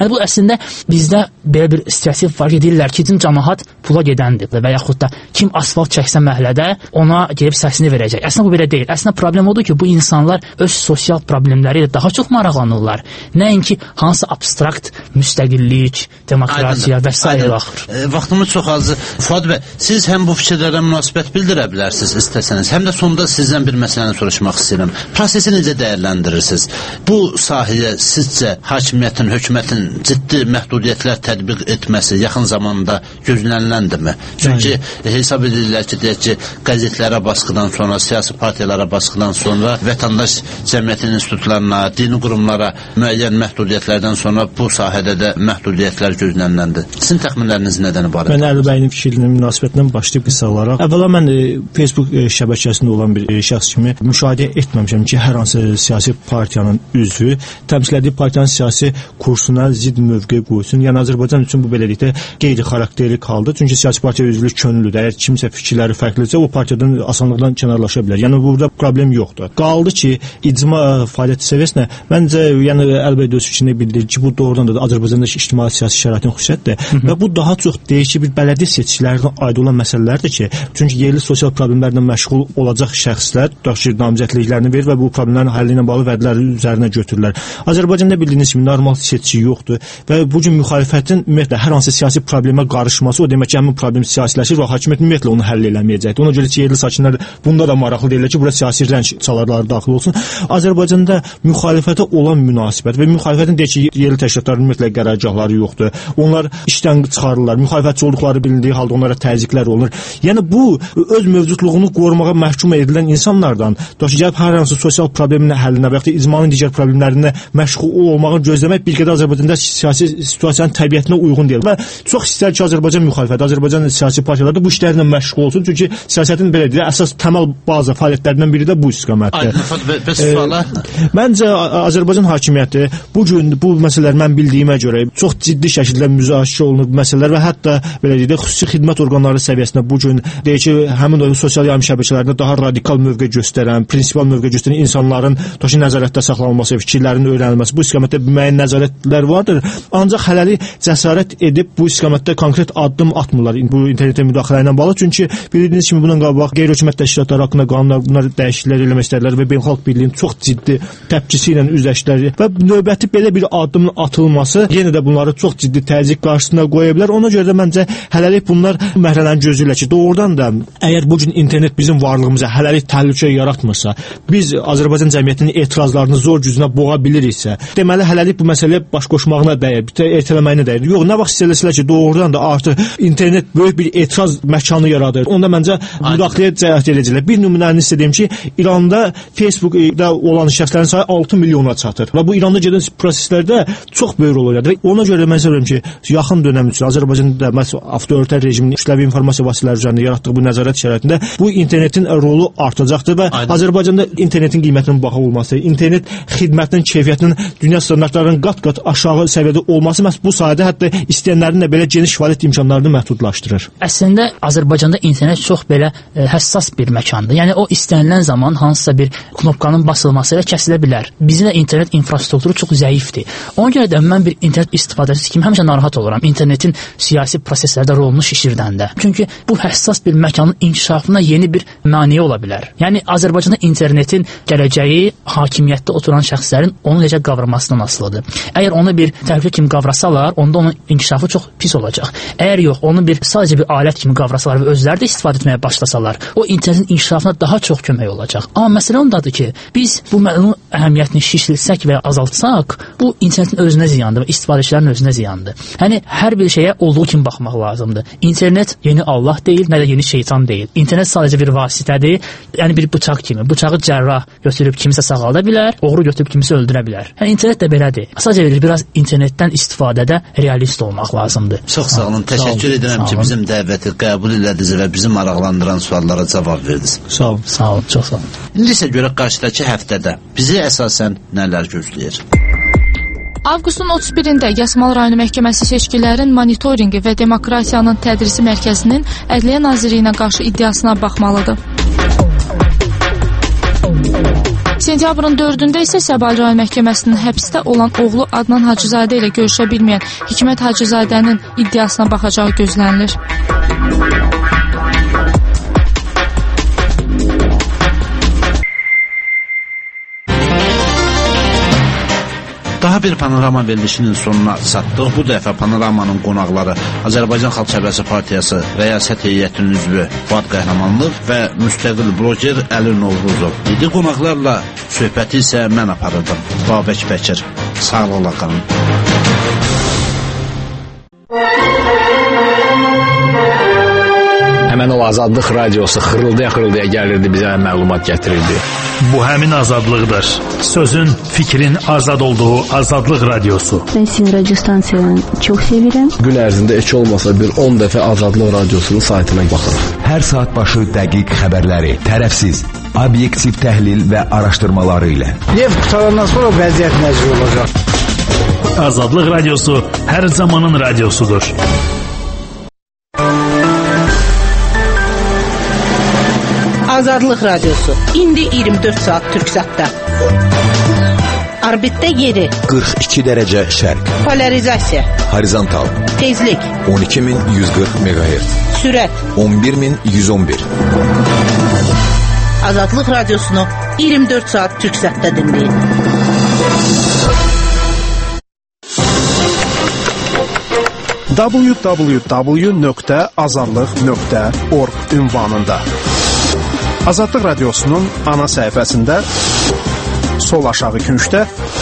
Bu əslində bizdə belə bir stereotip var ki, deyirlər ki, cəmaət pula gedəndir və yaxud da kim asfalt çəksə məhəllədə ona gəlib səsini verəcək. Əslində bu belə deyil. Əslində problem odur ki, bu insanlar öz sosial problemləri ilə daha çox maraqlanırlar. Nəinki hansı abstrakt müstəqillik, demokratiya və s. axır. Vaxtımız çox azdır. Fuad bəy, siz həm bu fikirlərə münasibət bildirə bilərsiniz istəsəniz, həm də sonda sizdən bir məsələni soruşmaq istəyirəm. Prosesi necə dəyərləndirirsiniz? Bu sahəyə sizcə hakimiyyətin, hökumətin ciddi məhdudiyyətlər tətbiq etməsi yaxın zamanda gözləniləndirmi? Çünki hesab edirlər ki, deyək ki, qəzetlərə baskıdan sonra, siyasi partiyalara baskıdan sonra, vətəndaş cəmiyyətin institutlarına, dini qurumlara müəyyən məhdudiyyətlərdən sonra bu sahədə də məhdudiyyətlər gözləniləndir. Sizin təxminləriniz nədən ibarət? Mən Əli bəyin fikrinə münasibətindən başlayıb qısa olaraq. Əvvəla mən Facebook şəbəkəsində olan bir şəxs kimi müşahidə etməmişəm ki, hər hansı siyasi partiyanın üzvü təmsil etdiyi partiyanın siyasi kursuna zidd mövqe qoysun. Yəni Azərbaycan üçün bu beləliklə qeyri-xarakterli haldır. Çünki siyasi partiya üzvlük könüllüdür. Əgər kimsə fikirləri fərqlidirsə, o partiyadan asanlıqla kənarlaşa bilər. Yəni burada problem yoxdur. Qaldı ki, icma fəaliyyəti səviyyəsinə məncə, yəni əlbəttə öz fikrində bildirir ki, bu doğrudan da Azərbaycandakı ictimai siyasi şəraitin xüsusiyyətidir. Və bu daha çox deyir ki, bir bələdiyyə seçkilərinə aid olan məsələlərdir ki, çünki yerli sosial problemlərlə məşğul olacaq şəxslər namizədliklərini verir və bu problemlərin həlli ilə bağlı vədləri üzərinə götürürlər. Azərbaycanda bildiyiniz kimi normal seçki yoxdur və bu gün müxalifətin ümumiyyətlə hər hansı siyasi problemə qarışması o demək ki, həmin problem siyasiləşir və hakimiyyət ümumiyyətlə onu həll eləməyəcəkdir. Ona görə ki, yerli sakinlər bunda da maraqlı deyirlər ki, bura siyasi rəng çalarları daxil olsun. Azərbaycanda müxalifətə olan münasibət və müxalifətin deyək ki, yerli təşkilatların ümumiyyətlə qərargahları yoxdur. Onlar işdən çıxarırlar. Müxalifətçi olduqları bilindiyi halda onlara təzyiqlər olunur. Yəni bu öz mövcudluğunu qorumağa məhkum edilən insanlardan gəlib hər hansı sosial problemin həllinə və ya icmanın digər problemlərinə məşğul olmağı gözləmək bir qədər Azərbaycanda siyasi situasiyanın təbiətinə uyğun deyil. Və çox istər ki, Azərbaycan müxalifəti, Azərbaycan siyasi partiyaları bu işlərlə məşğul olsun. Çünki siyasətin belə deyək, əsas təməl baza fəaliyyətlərindən biri də bu istiqamətdir. Məncə Azərbaycan hakimiyyəti bu gün bu məsələlər mən bildiyimə görə çox ciddi şəkildə müzakirə olunur bu məsələlər və hətta belə deyək, xüsusi xidmət orqanları səviyyəsində bu gün deyək ki, həmin o sosial yayım şəbəkələrində daha radikal mövqe göstərən, prinsipal mövqe göstərən insanların daşı nəzarətdə saxlanılması, fikirlərinin öyrənilməsi, bu istiqamətdə müəyyən nəzarətlər vardır. Ancaq hələlik cəsarət edib bu istiqamətdə konkret addım atmırlar bu internetə müdaxilə ilə bağlı. Çünki bildiyiniz kimi bundan qabaq qeyri-hökumət təşkilatları haqqında qanunlar, bunlar dəyişikliklər eləmək istədilər və beynəlxalq birliyin çox ciddi təpkisi ilə üzləşdilər və növbəti belə bir addımın atılması yenə də bunları çox ciddi təzyiq qarşısına qoya bilər. Ona görə də məncə hələlik bunlar mərhələni gözləyirlər ki, doğrudan da əgər bu gün internet bizim varlığımıza hələlik təhlükə yaratmırsa, biz Azərbaycan cəmiyyətinin etirazlarını zor gücünə boğa biliriksə, deməli hələlik bu məsələyə baş qoşmağına dəyər, ertələməyinə dəyər. Yox, nə vaxt istəyirlər ki, doğrudan da artıq internet böyük bir etiraz məkanı yaradır. Onda məncə müdaxiləyə cəhd edəcəklər. Bir nümunəni istədiyim ki, İranda Facebookda olan şəxslərin sayı 6 milyona çatır və bu İranda gedən proseslərdə çox böyük rol oynadır. Ona görə mən söyləyirəm ki, yaxın dönəm üçün Azərbaycanda avtoritar rejimin işləvi informasiya vasitələri üzərində yaratdığı bu nəzarət şəraitində bu internetin rolu artacaqdır və Azərbaycanda internetin qiymətinin baha olması, internet xidmətinin keyfiyyətinin dünya standartlarının qat-qat aşağı səviyyədə olması məhz bu sayədə hətta istəyənlərin də belə geniş fəaliyyət imkanlarını məhdudlaşdırır. Əslində Azərbaycanda internet çox belə həssas bir məkandır. Yəni o istənilən zaman hansısa bir knopkanın basılması ilə kəsilə bilər. Bizim də internet infrastrukturu çox zəifdir. Ona görə də mən bir internet istifadəçisi kimi həmişə narahat oluram internetin siyasi proseslərdə rolunu şişirdəndə. Çünki bu həssas bir məkanın inkişafına yeni bir maneə ola bilər. Yəni Azərbaycanda internetin gələcəyi hakimiyyətdə oturan şəxslərin onu necə qavramasından asılıdır. Əgər onu bir təhlükə kimi qavrasalar, onda onun inkişafı çox pis olacaq. Əgər yox, onu sadəcə bir alət kimi qavrasalar və özləri də istifadə etməyə başlasalar, o internetin inkişafına daha çox kömək olacaq. Amma məsələ ondadır ki, biz bu əhəmiyyətini şişirsək və azaltsaq, bu internetin özünə ziyandır və istifadəçilərin özünə ziyandır. Yəni hər bir şeyə olduğu kimi baxmaq lazımdır. İnternet yeni Allah deyil, nə də yeni şeytan deyil. İnternet sadəcə bir vasitədir, yəni bir bıçaq kimi. Bıçağı cərrah götürüb kimisə sağalda bilər, oğru götürüb kimisə öldürə bilər. Yəni internet də belədir. Sadəcə biraz internetdən istifadədə realist olmaq lazımdır. Çox sağ olun. Təşəkkür edirəm ki, bizim dəvəti qəbul elədiniz və bizi maraqlandıran suallara cavab verdiniz. Sağ olun. Sağ olun, çox sağ olun. İndi isə görək qarşıdakı həftədə bizi əsasən nələr gözləyir? Avqustun 31-də Yasmal rayonu məhkəməsi seçkilərin monitorinqi və demokratiyanın tədrisi mərkəzinin Ədliyyə Nazirliyinə qarşı iddiasına baxmalıdır. Sentyabrın 4-də isə Səbail rayon məhkəməsinin həbsdə olan oğlu Adnan Hacızadə ilə görüşə bilməyən Hikmət Hacızadənin iddiasına baxacağı gözlənilir. Daha bir panorama verilişinin sonuna çatdıq. Bu dəfə panoramanın qonaqları Azərbaycan Xalq Cəbhəsi Partiyası rəyasət heyətinin üzvü Fuad Qəhrəmanlıq və müstəqil bloger Əli Novruzov idi. Qonaqlarla söhbəti isə mən aparırdım. Babək Bəkir. Sağlıqla qalın. Həmən o Azadlıq radiosu xırıldaya gəlirdi, bizə məlumat gətirirdi. Bu həmin azadlıqdır. Sözün, fikrin azad olduğu Azadlıq radiosu. Ben sizin radyo stansiyanı çok sevirəm. Gün ərzində heç olmasa bir 10 dəfə Azadlıq radiosunun saytına baxırıq. Hər saat başı dəqiq xəbərləri, tərəfsiz, obyektiv təhlil və araşdırmaları ilə. Neft qutarandan sonra vəziyyət necə olacaq? Azadlıq radiosu hər zamanın radiosudur. Azadlıq radiosu. İndi 24 saat Türksatda. Orbitdə yeri. 42 dərəcə şərq. Polarizasiya. Horizontal. Tezlik. 12140 MHz. Sürət. 11111. Azadlıq radiosunu 24 saat Türksatda dinləyin. www.azadlıq.org ünvanında Azadlıq radiosunun ana səhifəsində sol aşağı küncdə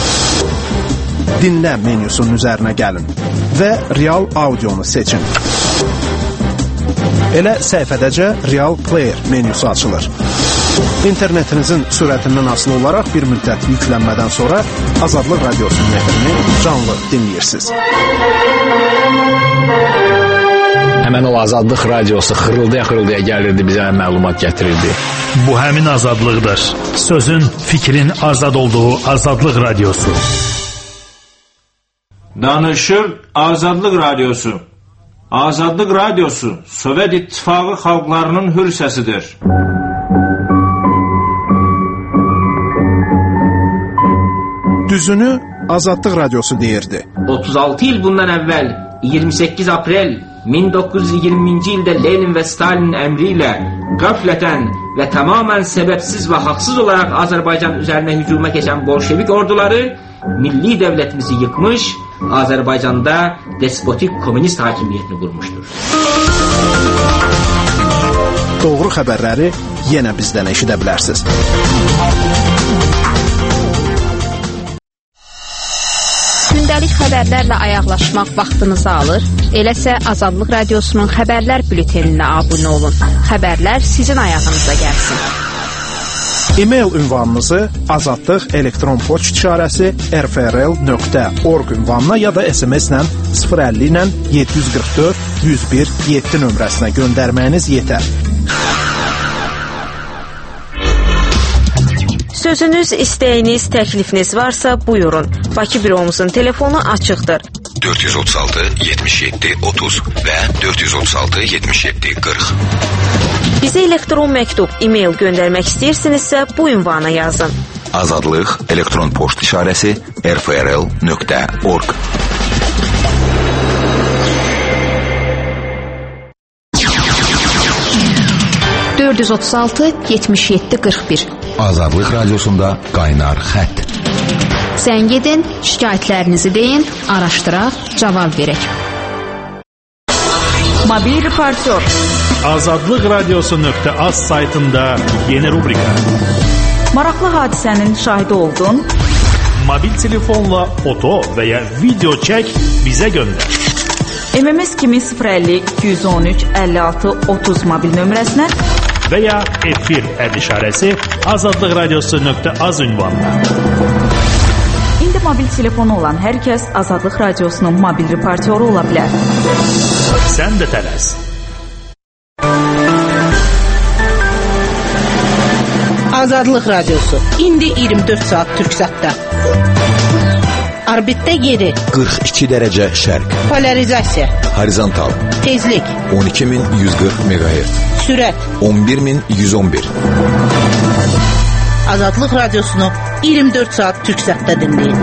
dinlə menyusunun üzərinə gəlin və real audionu seçin. Elə səhifədəcə Real Player menyusu açılır. İnternetinizin sürətindən asılı olaraq bir müddət yüklənmədən sonra Azadlıq radiosunun nefrini canlı dinləyirsiniz. Həmən o Azadlıq radiosu xırıldaya gəlirdi, bizə məlumat gətirirdi. Bu həmin azadlıqdır. Sözün, fikrin azad olduğu Azadlıq radiosu. Danışır Azadlıq radiosu. Azadlıq radiosu Sovet İttifaqı xalqlarının hür səsidir. Düzünü Azadlıq radiosu deyirdi. 36 il bundan əvvəl 28 aprel 1920-ci ildə Lenin və Stalinin əmri ilə qəflətən və tamamən səbəbsiz və haqsız olaraq Azərbaycan üzərinə hücuma keçən bolşevik orduları milli dövlətimizi yıkmış, Azərbaycanda despotik komünist hakimiyyətini qurmuşdur. Doğru xəbərləri yenə bizdən eşidə bilərsiniz. Gündəlik xəbərlərlə ayaqlaşmaq vaxtınızı alır. Eləsə Azadlıq radiosunun xəbərlər bülteninə abunə olun. Xəbərlər sizin ayağınıza gəlsin. E-mail ünvanınızı azadlıq elektron poçt işarəsi rfrl.org ünvanına ya da SMS-lə 050 ilə 744 101 7 nömrəsinə göndərməyiniz yetər. Sözünüz, istəyiniz, təklifiniz varsa buyurun. Bakı büromuzun telefonu açıqdır. 436 77 30 və 436 77 40. Bizə elektron məktub, e-mail göndərmək istəyirsinizsə bu ünvana yazın. Azadlıq elektron poçt işarəsi rfrl.org. (436-77-41) Azadlıq radiosunda qaynar xətt. Zəng edin, şikayətlərinizi deyin, araşdıraq, cavab verək. Mobil reportyor. Azadlıq radiosu.az saytında yeni rubrika. Maraqlı hadisənin şahidi oldun. Mobil telefonla foto və ya video çək, bizə göndər. MMS kimi 050 213 56 30 mobil nömrəsinə və ya efir işarəsi Azadlıq radiosu.az ünvanına. İndi mobil telefonu olan hər kəs Azadlıq radiosunun mobil reportyoru ola bilər. Sən də tələs. Azadlıq radiosu. İndi 24 saat Türksatda. Orbitdə yeri. 42 dərəcə şərq. Polarizasiya. Horizontal. Tezlik. 12140 MHz. Sürət. 11111. Azadlıq Radiosunu 24 saat Türksat'ta dinleyin.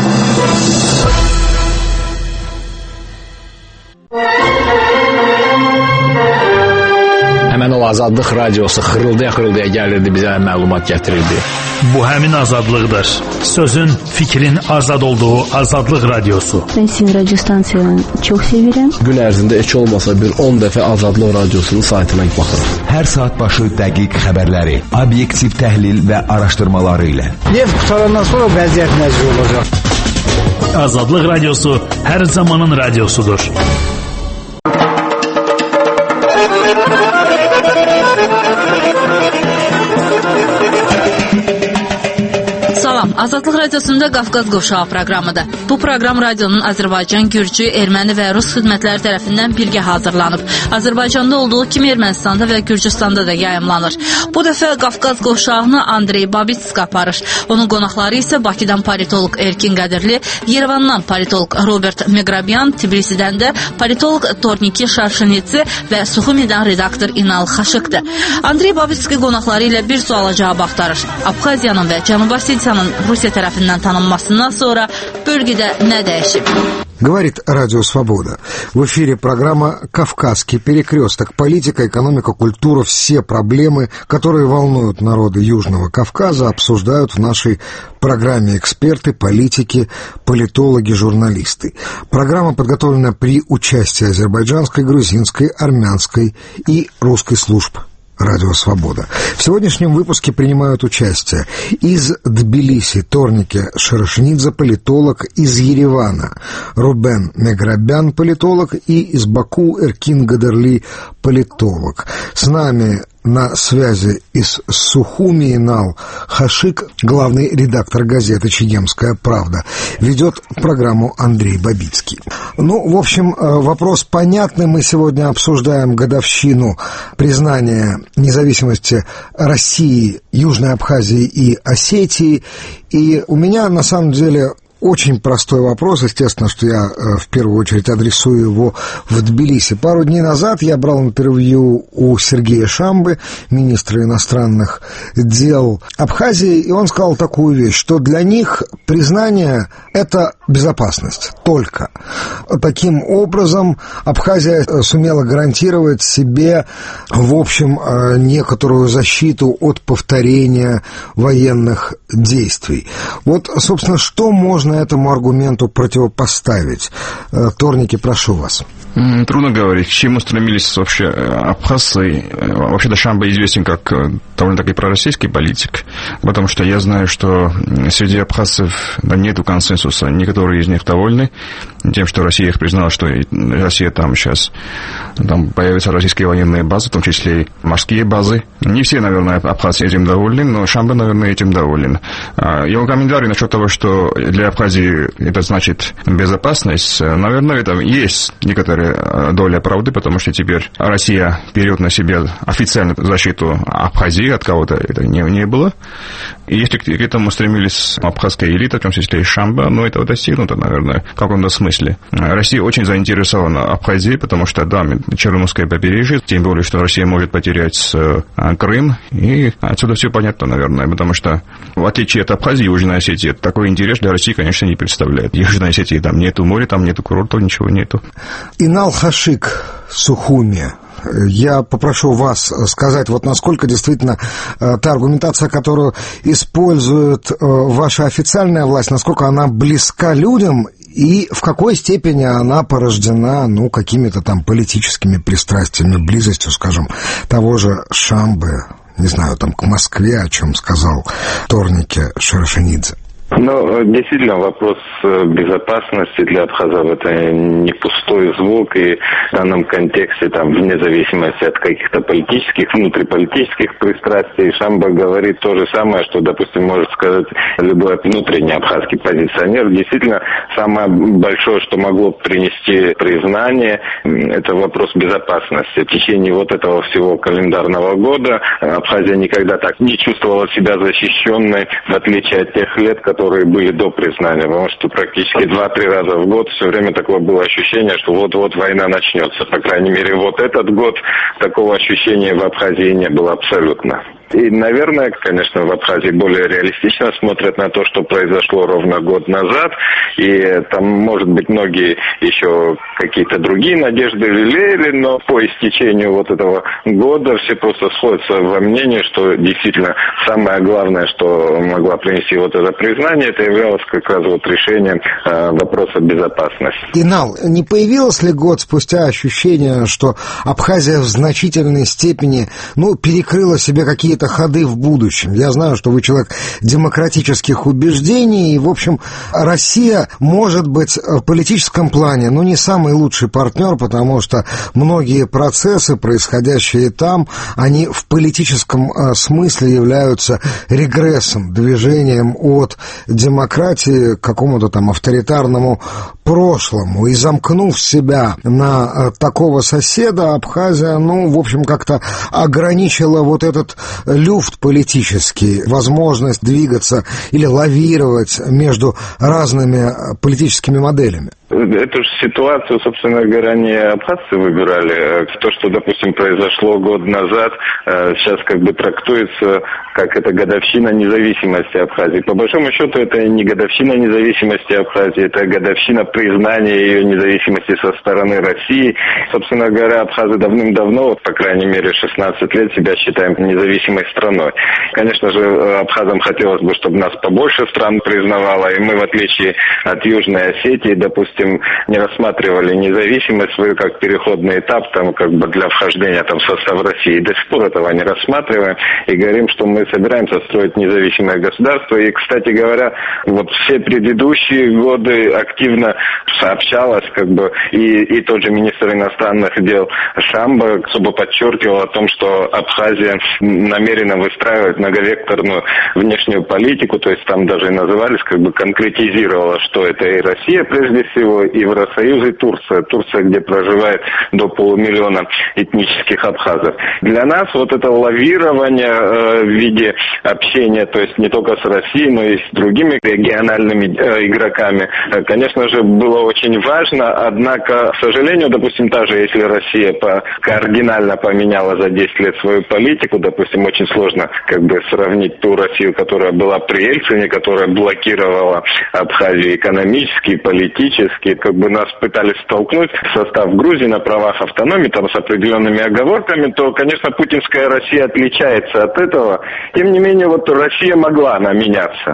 Həmən o Azadlıq Radiosu xırıldaya gəlirdi, bizə məlumat gətirirdi. Bu həmin azadlıqdır. Sözün, fikrin azad olduğu Azadlıq Radiosu. Ben sizin radyo stansiyanı çok severim. Gün ərzində heç olmasa bir 10 dəfə Azadlıq Radiosunun saytına baxıram. Hər saat başı dəqiq xəbərləri, obyektiv təhlil və araşdırmaları ilə. Neft qutarandan sonra vəziyyət necə olacaq? Azadlıq Radiosu hər zamanın radiosudur. Salam, Azadlıq Radiosunda Qafqaz Qovşağı proqramıdır. Bu proqram radionun Azərbaycan, Gürcü, Erməni və Rus xidmətləri tərəfindən birgə hazırlanıb. Azərbaycanda olduğu kimi Ermənistanda və Gürcüstanda da yayımlanır. Bu dəfə Qafqaz Qovşağını Andrey Babitsk aparır. Onun qonaqları isə Bakıdan politoloq Erkin Qədirli, Yerevandan politoloq Robert Megrabyan, Tbilisidən də politoloq Torniki Şarşinitsi və Suxumidən redaktor İnal Xaşıqdır. Andrey Babitski qonaqları ilə bir suala cavab axtarır. Abxaziyanın və Cənubi Osetiyanın Rusiya tərəfindən tanınmasından sonra bölgədə nə dəyişib? Говорит Радио Свобода. В эфире программа «Кавказский перекресток». Политика, экономика, культура, все проблемы, которые волнуют народы Южного Кавказа, обсуждают в нашей программе эксперты, политики, политологи, журналисты. Программа подготовлена при участии азербайджанской, грузинской, армянской и русской служб Радио Свобода. В сегодняшнем выпуске принимают участие из Тбилиси Торники Шарашинидзе, политолог, из Еревана Рубен Меграбян, политолог, и из Баку Эркин Гадерли, политолог. С нами на связи из Сухуми Инал Хашик, главный редактор газеты «Чегемская правда». Ведет программу Андрей Бабицкий. Ну, в общем, вопрос понятный. Мы сегодня обсуждаем годовщину признания независимости России, Южной Абхазии и Осетии. И у меня, на самом деле, очень простой вопрос, естественно, что я в первую очередь адресую его в Тбилиси. Пару дней назад я брал интервью у Сергея Шамбы, министра иностранных дел Абхазии, и он сказал такую вещь, что для них признание – это безопасность только. Таким образом, Абхазия сумела гарантировать себе, в общем, некоторую защиту от повторения военных действий. Вот, собственно, что можно этому аргументу противопоставить? Торники, прошу вас. Трудно говорить, к чему стремились вообще абхазцы. Вообще-то Шамба известен как довольно-таки пророссийский политик, потому что я знаю, что среди абхазцев нету консенсуса. Некоторые из них довольны тем, что Россия их признала, что Россия там сейчас там появятся российские военные базы, в том числе и морские базы. Не все, наверное, абхазцы этим довольны, но Шамба, наверное, этим доволен. Его комментарий насчет того, что для Абхазии это значит безопасность, наверное, это есть некоторая доля правды, потому что теперь Россия берет на себя официальную защиту Абхазии, от кого-то это не было. И если к этому стремились абхазская элита, в том числе и Шамба, но этого достигнуто, наверное, в каком-то смысле. Россия очень заинтересована Абхазией, потому что, да, Черноморское побережье, тем более, что Россия может потерять Крым, и отсюда все понятно, наверное, потому что, в отличие от Абхазии, Южная Осетия такой интерес для России, конечно, не представляет. Южной Осетии там нету моря, там нету курортов, ничего нету. Инал Хашик, Сухуми. Я попрошу вас сказать, вот насколько действительно та аргументация, которую использует ваша официальная власть, насколько она близка людям и в какой степени она порождена, ну, какими-то там политическими пристрастиями, близостью, скажем, того же Шамбы, не знаю, там, к Москве, о чем сказал Торники Шарашинидзе. Ну, действительно, вопрос безопасности для абхазов – это не пустой звук, и в данном контексте, там, вне зависимости от каких-то политических, внутриполитических пристрастий, Шамба говорит то же самое, что, допустим, может сказать любой внутренний абхазский позиционер. Действительно, самое большое, что могло принести признание, это вопрос безопасности. В течение вот этого всего календарного года Абхазия никогда так не чувствовала себя защищенной, в отличие от тех лет, которые были до признания, потому что практически 2-3 раза в год все время такое было ощущение, что вот-вот война начнется. По крайней мере, вот этот год такого ощущения в Абхазии не было абсолютно. И, наверное, конечно, в Абхазии более реалистично смотрят на то, что произошло ровно год назад, и там, может быть, многие еще какие-то другие надежды лелеяли, но по истечению вот этого года все просто сходятся во мнении, что действительно самое главное, что могла принести вот это признание, это являлось как раз вот решением вопроса безопасности. Инал, не появилось ли год спустя ощущение, что Абхазия в значительной степени, перекрыла себе какие-то ходы в будущем? Я знаю, что вы человек демократических убеждений, и, в общем, Россия может быть в политическом плане, не самый лучший партнер, потому что многие процессы, происходящие там, они в политическом смысле являются регрессом, движением от демократии к какому-то там авторитарному прошлому. И замкнув себя на такого соседа, Абхазия, в общем, как-то ограничила вот этот люфт политический, возможность двигаться или лавировать между разными политическими моделями. Эту же ситуацию, собственно говоря, не абхазцы выбирали. То, что, допустим, произошло год назад, сейчас как бы трактуется как это годовщина независимости Абхазии. По большому счету, это не годовщина независимости Абхазии, это годовщина признания ее независимости со стороны России. Собственно говоря, абхазы давным-давно, по крайней мере 16 лет, себя считаем независимой страной. Конечно же, абхазам хотелось бы, чтобы нас побольше стран признавало, и мы, в отличие от Южной Осетии, допустим, не рассматривали независимость свою как переходный этап для вхождения в состав России. До сих пор этого не рассматриваем и говорим, что мы собираемся строить независимое государство. И, кстати говоря, все предыдущие годы активно сообщалось, и тот же министр иностранных дел Шамба особо подчеркивал о том, что Абхазия намерена выстраивать многовекторную внешнюю политику, то есть там даже и назывались, конкретизировала, что это и Россия прежде всего, и Евросоюз, и Турция. Турция, где проживает до 500 000 этнических абхазов. Для нас это лавирование в виде общения, то есть не только с Россией, но и с другими региональными игроками, конечно же, было очень важно, однако, к сожалению, допустим, даже если Россия кардинально поменяла за 10 лет свою политику, допустим, очень сложно сравнить ту Россию, которая была при Ельцине, которая блокировала Абхазию экономически, политически, нас пытались столкнуть в состав Грузии на правах автономии, с определенными оговорками, то, конечно, путинская Россия отличается от этого. Тем не менее, Россия могла меняться.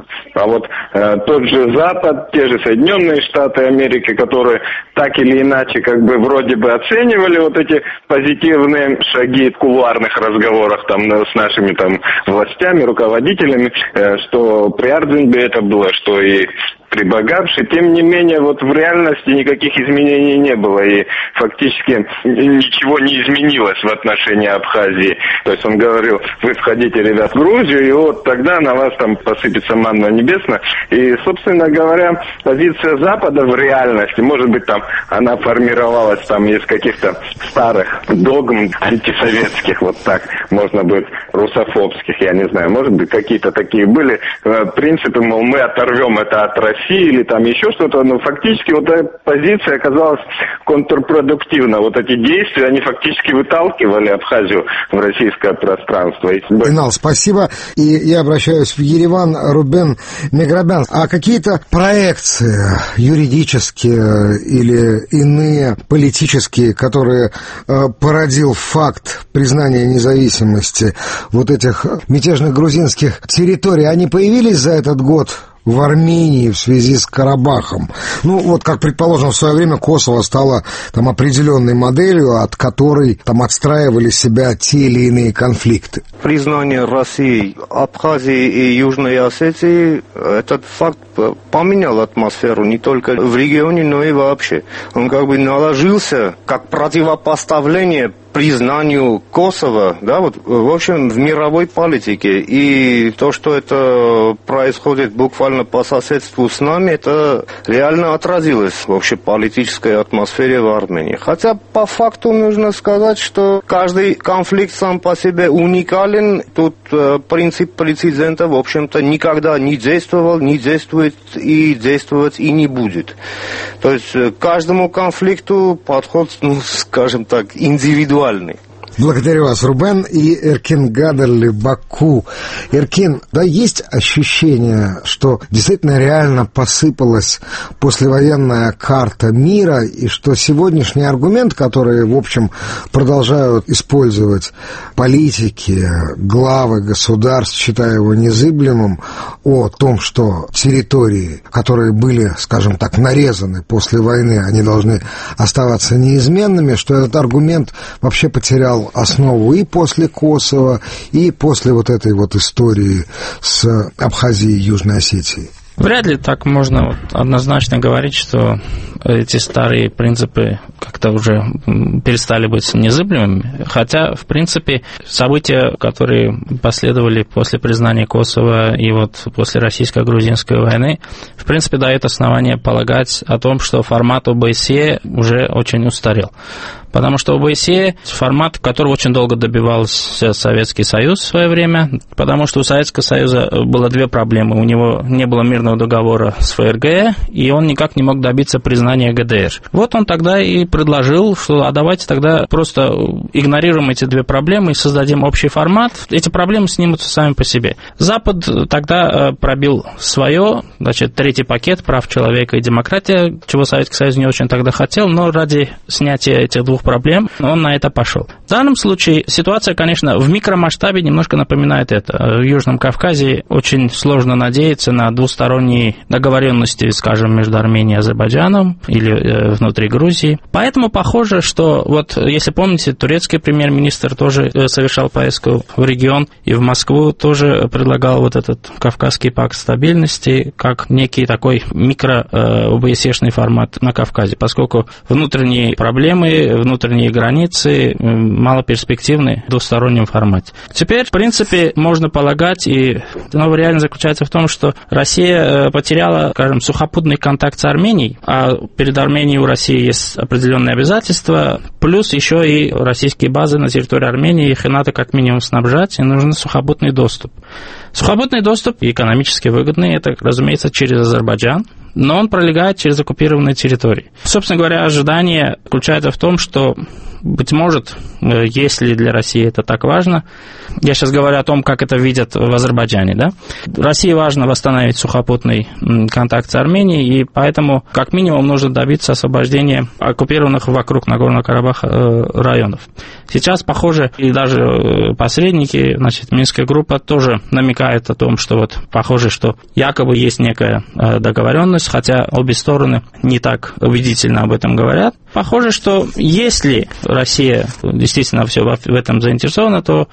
А тот же Запад, те же Соединенные Штаты Америки, которые так или иначе вроде бы оценивали эти позитивные шаги в кулуарных разговорах с нашими властями, руководителями, что при Ардзинбе это было, что и при Багапше, тем не менее, в реальности никаких изменений не было, и фактически ничего не изменилось в отношении Абхазии. То есть он говорил, вы входите, ребят, в Грузию, и тогда на вас посыпется манна небесная. И, собственно говоря, позиция Запада в реальности, может быть, она формировалась из каких-то старых догм антисоветских, можно быть, русофобских, я не знаю, может быть, какие-то такие были принципы, мы оторвем это от России, или еще что-то, но фактически эта позиция оказалась контрпродуктивна. Эти действия, они фактически выталкивали Абхазию в российское пространство. Инал, спасибо. И я обращаюсь в Ереван, Рубен Меграбян. А какие-то проекции юридические или иные политические, которые породил факт признания независимости этих мятежных грузинских территорий, они появились за этот год в Армении в связи с Карабахом? Как, предположим, в свое время Косово стало определенной моделью, от которой отстраивали себя те или иные конфликты. Признание России, Абхазии и Южной Осетии, этот факт поменял атмосферу не только в регионе, но и вообще. Он наложился как противопоставление признанию Косово, в общем, в мировой политике. И то, что это происходит буквально по соседству с нами, это реально отразилось в общеполитической атмосфере в Армении. Хотя по факту нужно сказать, что каждый конфликт сам по себе уникален. Тут принцип прецедента, в общем-то, никогда не действовал, не действует и действовать и не будет. То есть каждому конфликту подход, скажем так, индивидуальный. Благодарю вас, Рубен и Эркин Гадерли, Баку. Эркин, да, есть ощущение, что действительно реально посыпалась послевоенная карта мира, и что сегодняшний аргумент, который, в общем, продолжают использовать политики, главы государств, считая его незыблемым, о том, что территории, которые были, скажем так, нарезаны после войны, они должны оставаться неизменными, что этот аргумент вообще потерял основу и после Косово, и после вот этой вот истории с Абхазией и Южной Осетией? Вряд ли так можно однозначно говорить, что эти старые принципы как-то уже перестали быть незыблемыми. Хотя, в принципе, события, которые последовали после признания Косово и вот после российско-грузинской войны, в принципе, дают основание полагать о том, что формат ОБСЕ уже очень устарел. Потому что ОБСЕ – формат, которого очень долго добивался Советский Союз в свое время, потому что у Советского Союза было две проблемы. У него не было мирного договора с ФРГ, и он никак не мог добиться признания ГДР. Вот он тогда и предложил, что давайте тогда просто игнорируем эти две проблемы и создадим общий формат. Эти проблемы снимутся сами по себе. Запад тогда пробил свое, значит, третий пакет прав человека и демократия, чего Советский Союз не очень тогда хотел, но ради снятия этих двух проблем он на это пошел. В данном случае ситуация, конечно, в микромасштабе немножко напоминает это. В Южном Кавказе очень сложно надеяться на двусторонние договоренности, скажем, между Арменией и Азербайджаном или внутри Грузии. Поэтому похоже, что вот, если помните, турецкий премьер-министр тоже совершал поездку в регион и в Москву тоже предлагал вот этот Кавказский пакт стабильности как некий такой микро-ОБСЕшный формат на Кавказе, поскольку внутренние проблемы, внутренние границы малоперспективны в двустороннем формате. Теперь, в принципе, можно полагать, и новая реальность заключается в том, что Россия потеряла, скажем, сухопутный контакт с Арменией, а перед Арменией у России есть определенные обязательства, плюс еще и российские базы на территории Армении, их и надо как минимум снабжать, и нужен сухопутный доступ. Сухопутный доступ и экономически выгодный, это, разумеется, через Азербайджан, но он пролегает через оккупированные территории. Собственно говоря, ожидание заключается в том, что, быть может, если для России это так важно, я сейчас говорю о том, как это видят в Азербайджане, да? России важно восстановить сухопутный контакт с Арменией, и поэтому, как минимум, нужно добиться освобождения оккупированных вокруг Нагорного Карабаха районов. Сейчас, похоже, и даже посредники, значит, Минская группа тоже намекает о том, что вот похоже, что якобы есть некая договоренность, хотя обе стороны не так убедительно об этом говорят. Похоже, что если Россия действительно все в этом заинтересована, то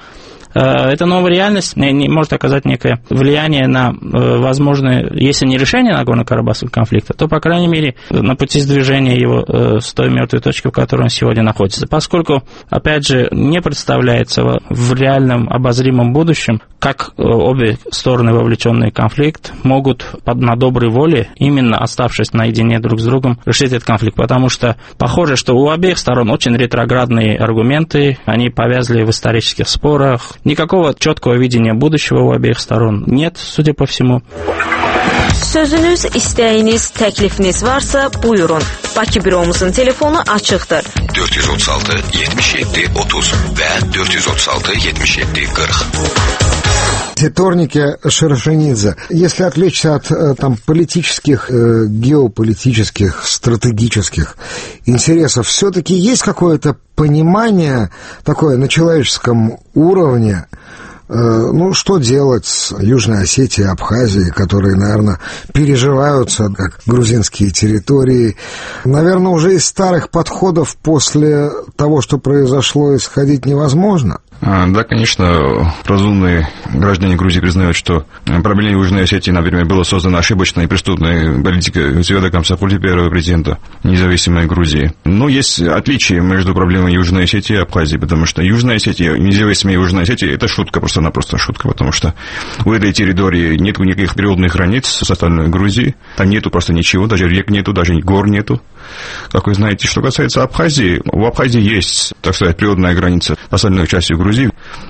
эта новая реальность может оказать некое влияние на возможное, если не решение Нагорно-Карабахского конфликта, то, по крайней мере, на пути сдвижения его с той мертвой точки, в которой он сегодня находится. Поскольку, опять же, не представляется в реальном обозримом будущем, как обе стороны, вовлеченные в конфликт, могут на доброй воле, именно оставшись наедине друг с другом, решить этот конфликт. Потому что похоже, что у обеих сторон очень ретроградные аргументы, они повязли в исторических спорах. Никакого четкого видения будущего у обеих сторон нет, судя по всему. Sözünüz, istəyiniz, təklifiniz varsa buyurun. Bakı büromuzun telefonu açıqdır. 436 77 30 və 436 77 40. Торнике Шершенидзе. Если отвлечься от там, политических, геополитических, стратегических интересов, все-таки есть какое-то понимание такое на человеческом уровне, ну, что делать с Южной Осетией, Абхазией, которые, наверное, переживаются как грузинские территории. Наверное, уже из старых подходов после того, что произошло, исходить невозможно. Да, конечно, разумные граждане Грузии признают, что проблема Южной Осетии, например, была создана ошибочной и преступной политикой Цвета Камсапульти, первого президента независимой Грузии. Но есть отличие между проблемой Южной Осетии и Абхазии, потому что Южная Осетия, независимая Южная Осетия, это шутка, просто-напросто шутка, потому что у этой территории нет никаких природных границ с остальной Грузией, там нету просто ничего, даже рек нету, даже гор нету. Как вы знаете, что касается Абхазии, в Абхазии есть, так сказать, природная граница с остальной частью Грузии.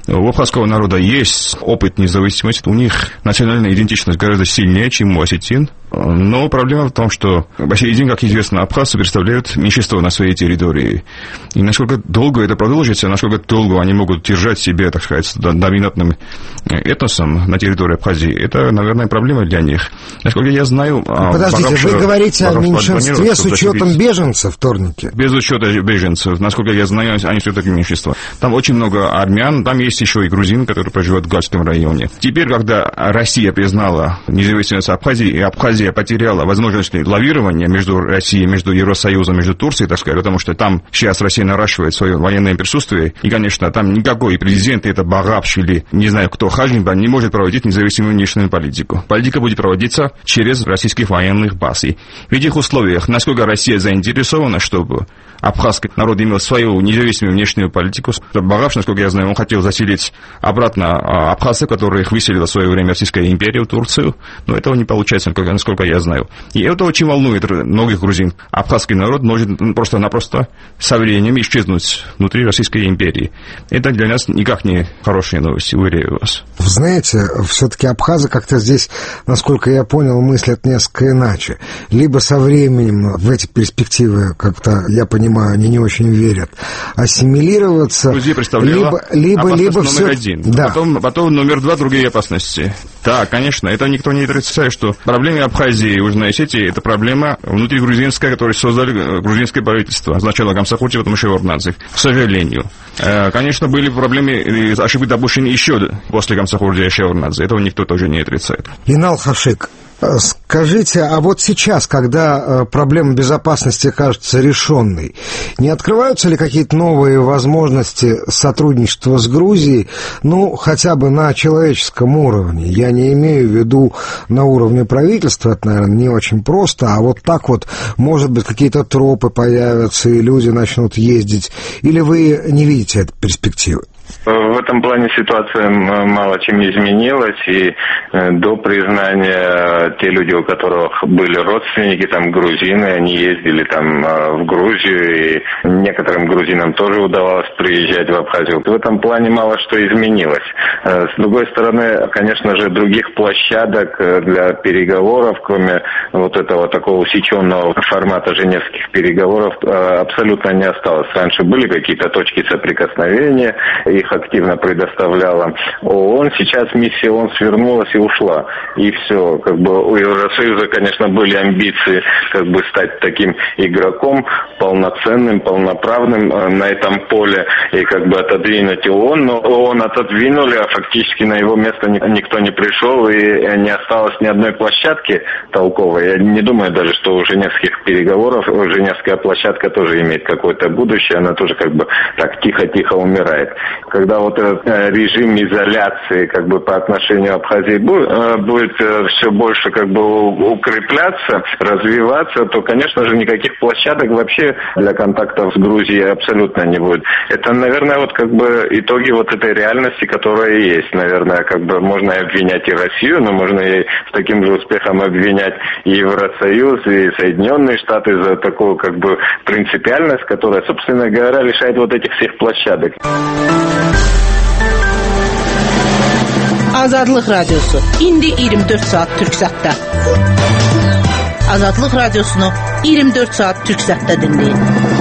У абхазского народа есть опыт независимости, у них национальная идентичность гораздо сильнее, чем у осетин. Но проблема в том, что осетин, как известно, абхазцы представляют меньшинство на своей территории. И насколько долго это продолжится, насколько долго они могут держать себя, так сказать, доминантным этносом на территории Абхазии, это, наверное, проблема для них. Насколько я знаю... Подождите, вы говорите о меньшинстве с учетом беженцев, вторники? Без учета беженцев. Насколько я знаю, они все-таки меньшинство. Там очень много армян, там есть еще и грузин, которые проживают в Гальском районе. Теперь, когда Россия признала независимость Абхазии, и Абхазия потеряла возможность лавирования между Россией, между Евросоюзом, между Турцией, так сказать, потому что там сейчас Россия наращивает свое военное присутствие, и, конечно, там никакой президент, это Багапш или, не знаю, кто, Хажимба, не может проводить независимую внешнюю политику. Политика будет проводиться через российских военных баз. И в этих условиях, насколько Россия заинтересована, чтобы абхазский народ имел свою независимую внешнюю политику, Багапш, насколько я знаю, он хотел заселить обратно абхазцев, которых выселила в свое время Российская империя в Турцию, но этого не получается, насколько я знаю. И это очень волнует многих грузин. Абхазский народ может просто-напросто со временем исчезнуть внутри Российской империи. Это для нас никак не хорошие новости, уверяю вас. Знаете, все-таки абхазы как-то здесь, насколько я понял, мыслят несколько иначе. Либо со временем в эти перспективы, как-то, я понимаю, они не очень верят, ассимилироваться, Грузия представляла либо номер один. Да. Потом номер два, другие опасности. Да, конечно, это никто не отрицает, что проблема Абхазии и Южной Осетии — это проблема внутригрузинская, которую создали грузинское правительство. Сначала Гамсахурти, потом Шеварднадзе. К сожалению. Конечно, были проблемы, ошибки допущены еще после Гамсахурти и Шеварднадзе. Этого никто тоже не отрицает. Инал Хашик, скажите, а вот сейчас, когда проблема безопасности кажется решенной, не открываются ли какие-то новые возможности сотрудничества с Грузией, ну, хотя бы на человеческом уровне? Я не имею в виду на уровне правительства, это, наверное, не очень просто, а вот так вот, может быть, какие-то тропы появятся, и люди начнут ездить, или вы не видите этой перспективы? В этом плане ситуация мало чем изменилась, и до признания те люди, у которых были родственники, там, грузины, они ездили там в Грузию, и некоторым грузинам тоже удавалось приезжать в Абхазию. В этом плане мало что изменилось. С другой стороны, конечно же, других площадок для переговоров, кроме вот этого такого усеченного формата женевских переговоров, абсолютно не осталось. Раньше были какие-то точки соприкосновения, их активно предоставляла ООН. Сейчас миссия ООН свернулась и ушла. И все. Как бы у Евросоюза, конечно, были амбиции как бы стать таким игроком, полноценным, полноправным на этом поле и как бы отодвинуть ООН. Но ООН отодвинули, а фактически на его место никто не пришел, и не осталось ни одной площадки толковой. Я не думаю даже, что у женевских переговоров женевская площадка тоже имеет какое-то будущее. Она тоже как бы так тихо-тихо умирает. Когда вот этот режим изоляции как бы по отношению к Абхазии будет все больше как бы укрепляться, развиваться, то, конечно же, никаких площадок вообще для контактов с Грузией абсолютно не будет. Это, наверное, вот как бы итоги вот этой реальности, которая есть. Наверное, как бы можно обвинять и Россию, но можно и с таким же успехом обвинять и Евросоюз, и Соединенные Штаты за такую как бы принципиальность, которая, собственно говоря, лишает вот этих всех площадок. Azadlıq Radiosu. İndi 24 saat Türksat'ta. Azadlıq Radiosunu 24 saat Türksat'ta dinleyin.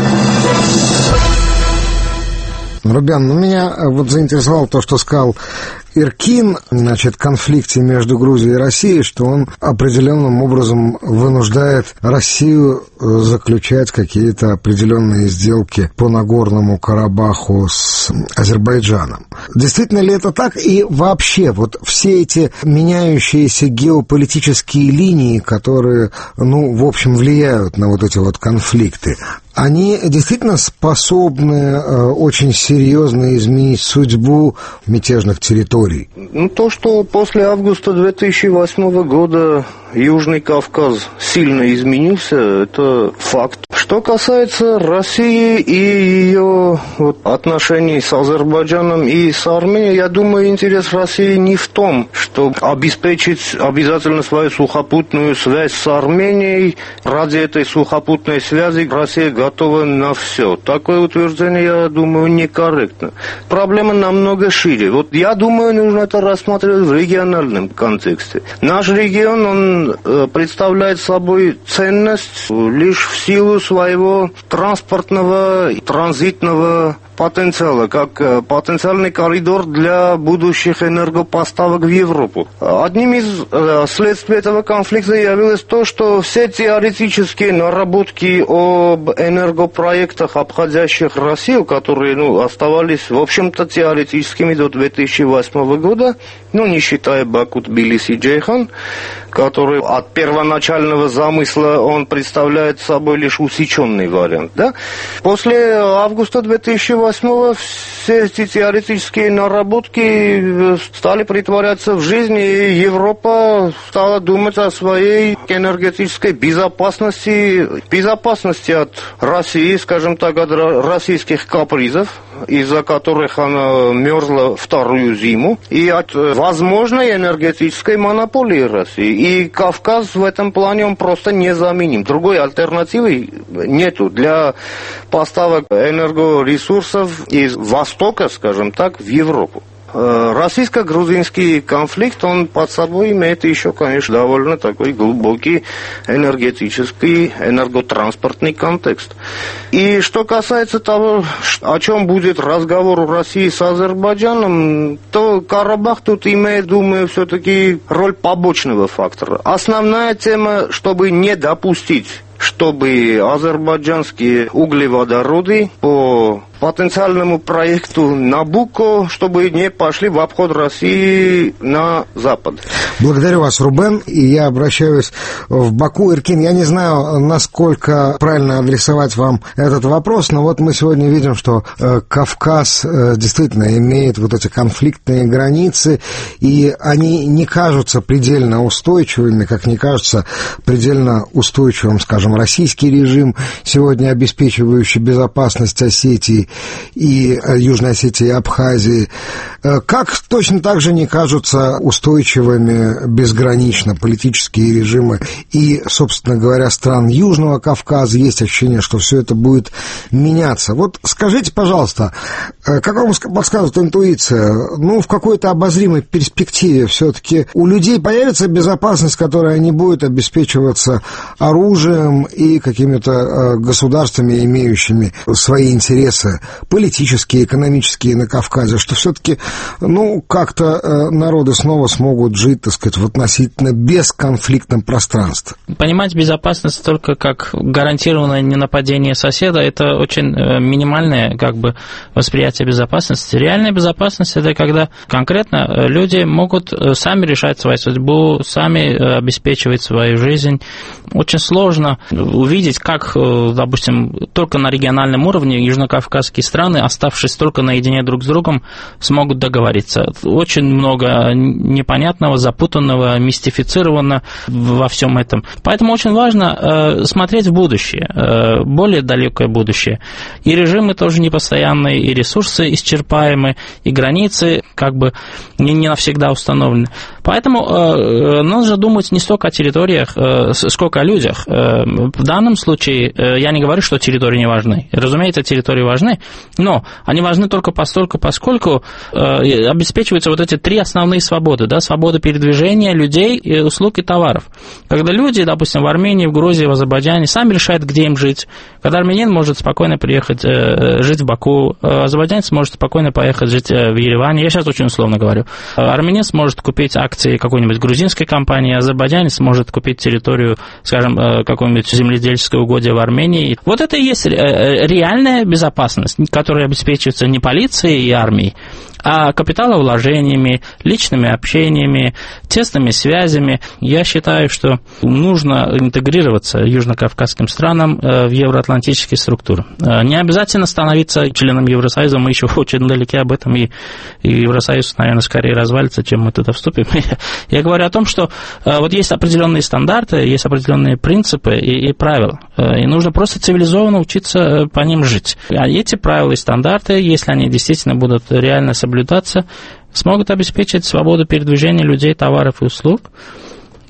Рубян, меня вот заинтересовало то, что сказал Иркин, значит, конфликте между Грузией и Россией, что он определенным образом вынуждает Россию заключать какие-то определенные сделки по Нагорному Карабаху с Азербайджаном. Действительно ли это так? И вообще, вот все эти меняющиеся геополитические линии, которые, ну, в общем, влияют на вот эти вот конфликты, они действительно способны очень серьезно изменить судьбу мятежных территорий? Ну, то, что после августа 2008 года Южный Кавказ сильно изменился, это факт. Что касается России и ее отношений с Азербайджаном и с Арменией, я думаю, интерес России не в том, чтобы обеспечить обязательно свою сухопутную связь с Арменией. Ради этой сухопутной связи Россия готова на все. Такое утверждение, я думаю, некорректно. Проблема намного шире. Вот я думаю, нужно это рассматривать в региональном контексте. Наш регион, он представляет собой ценность лишь в силу своего транспортного, транзитного потенциала, как потенциальный коридор для будущих энергопоставок в Европу. Одним из следствий этого конфликта явилось то, что все теоретические наработки об энергопроектах, обходящих Россию, которые оставались, в общем-то, теоретическими до 2008 года, не считая Баку, Тбилиси, Джейхан, который от первоначального замысла он представляет собой лишь усеченный вариант. Да? После августа 2008 все эти теоретические наработки стали притворяться в жизнь, и Европа стала думать о своей энергетической безопасности от России, скажем так, от российских капризов, из-за которых она мерзла вторую зиму, и от возможной энергетической монополии России. И Кавказ в этом плане он просто незаменим. Другой альтернативы нету для поставок энергоресурсов из Востока, скажем так, в Европу. Российско-грузинский конфликт, он под собой имеет еще, конечно, довольно такой глубокий энергетический, энерготранспортный контекст. И что касается того, о чем будет разговор у России с Азербайджаном, то Карабах тут имеет, думаю, все-таки роль побочного фактора. Основная тема, чтобы не допустить, чтобы азербайджанские углеводороды по потенциальному проекту Набуко, чтобы не пошли в обход России на запад. Благодарю вас, Рубен. И я обращаюсь в Баку. Эркин, я не знаю, насколько правильно адресовать вам этот вопрос, но вот мы сегодня видим, что Кавказ действительно имеет вот эти конфликтные границы, и они не кажутся предельно устойчивыми, как не кажется предельно устойчивым, скажем, российский режим, сегодня обеспечивающий безопасность Осетии и Южной Осетии и Абхазии, как точно так же не кажутся устойчивыми безгранично политические режимы и, собственно говоря, стран Южного Кавказа. Есть ощущение, что все это будет меняться. Вот скажите, пожалуйста, как вам подсказывает интуиция, в какой-то обозримой перспективе все-таки у людей появится безопасность, которая не будет обеспечиваться оружием и какими-то государствами, имеющими свои интересы политические, экономические на Кавказе, что все-таки, как-то народы снова смогут жить, так сказать, в относительно бесконфликтном пространстве. Понимать безопасность только как гарантированное ненападение соседа, это очень минимальное, восприятие безопасности. Реальная безопасность – это когда конкретно люди могут сами решать свою судьбу, сами обеспечивать свою жизнь. Очень сложно увидеть, как, допустим, только на региональном уровне южнокавказские страны, оставшись только наедине друг с другом, смогут договориться. Очень много непонятного, запутанного, мистифицированного во всем этом. Поэтому очень важно смотреть в будущее, более далекое будущее. И режимы тоже непостоянные, и ресурсы исчерпаемы, и границы не навсегда установлены. Поэтому нужно думать не столько о территориях, сколько о людях. В данном случае я не говорю, что территории не важны. Разумеется, территории важны, но они важны только постольку, поскольку обеспечиваются вот эти три основные свободы. Да? Свобода передвижения людей, услуг и товаров. Когда люди, допустим, в Армении, в Грузии, в Азербайджане сами решают, где им жить. Когда армянин может спокойно приехать жить в Баку, азербайджанец может спокойно поехать жить в Ереване. Я сейчас очень условно говорю. Армянин сможет купить акции какой-нибудь грузинской компании, азербайджанец может купить территорию, скажем, какой-нибудь земледельческого угодья в Армении. Вот это и есть реальная безопасность, которая обеспечивается не полицией и армией, а капиталовложениями, личными общениями, тесными связями. Я считаю, что нужно интегрироваться южнокавказским странам в евроатлантические структуры. Не обязательно становиться членом Евросоюза, мы еще очень далеки об этом, и Евросоюз, наверное, скорее развалится, чем мы туда вступим. Я говорю о том, что вот есть определенные стандарты, есть определенные принципы и правила, и нужно просто цивилизованно учиться по ним жить. А эти правила и стандарты, если они действительно будут реально соблюдаться, смогут обеспечить свободу передвижения людей, товаров и услуг,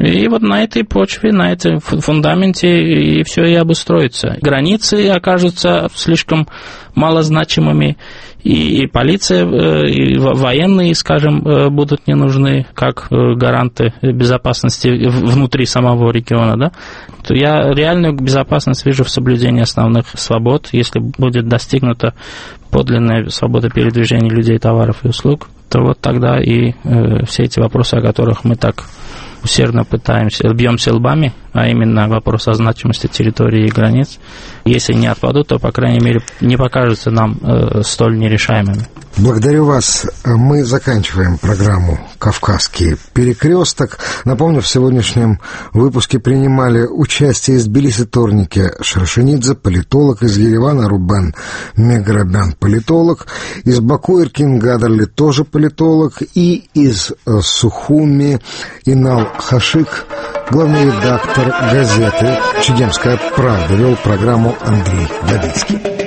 И вот на этой почве, на этом фундаменте и все и обустроится. Границы окажутся слишком малозначимыми, и полиция, и военные, скажем, будут не нужны как гаранты безопасности внутри самого региона, да? То я реальную безопасность вижу в соблюдении основных свобод. Если будет достигнута подлинная свобода передвижения людей, товаров и услуг, то вот тогда и все эти вопросы, о которых мы так усердно бьемся лбами, а именно вопрос о значимости территории и границ, если не отпадут, то, по крайней мере, не покажутся нам столь нерешаемыми. Благодарю вас. Мы заканчиваем программу «Кавказский перекресток». Напомню, в сегодняшнем выпуске принимали участие из Тбилиси Торники Шаршенидзе, политолог, из Еревана Рубен Меграбян, политолог, из Баку Эркин Гадарли, тоже политолог, и из Сухуми Инал Хашик, главный редактор газеты «Чегемская правда», вел программу Андрей Давидский.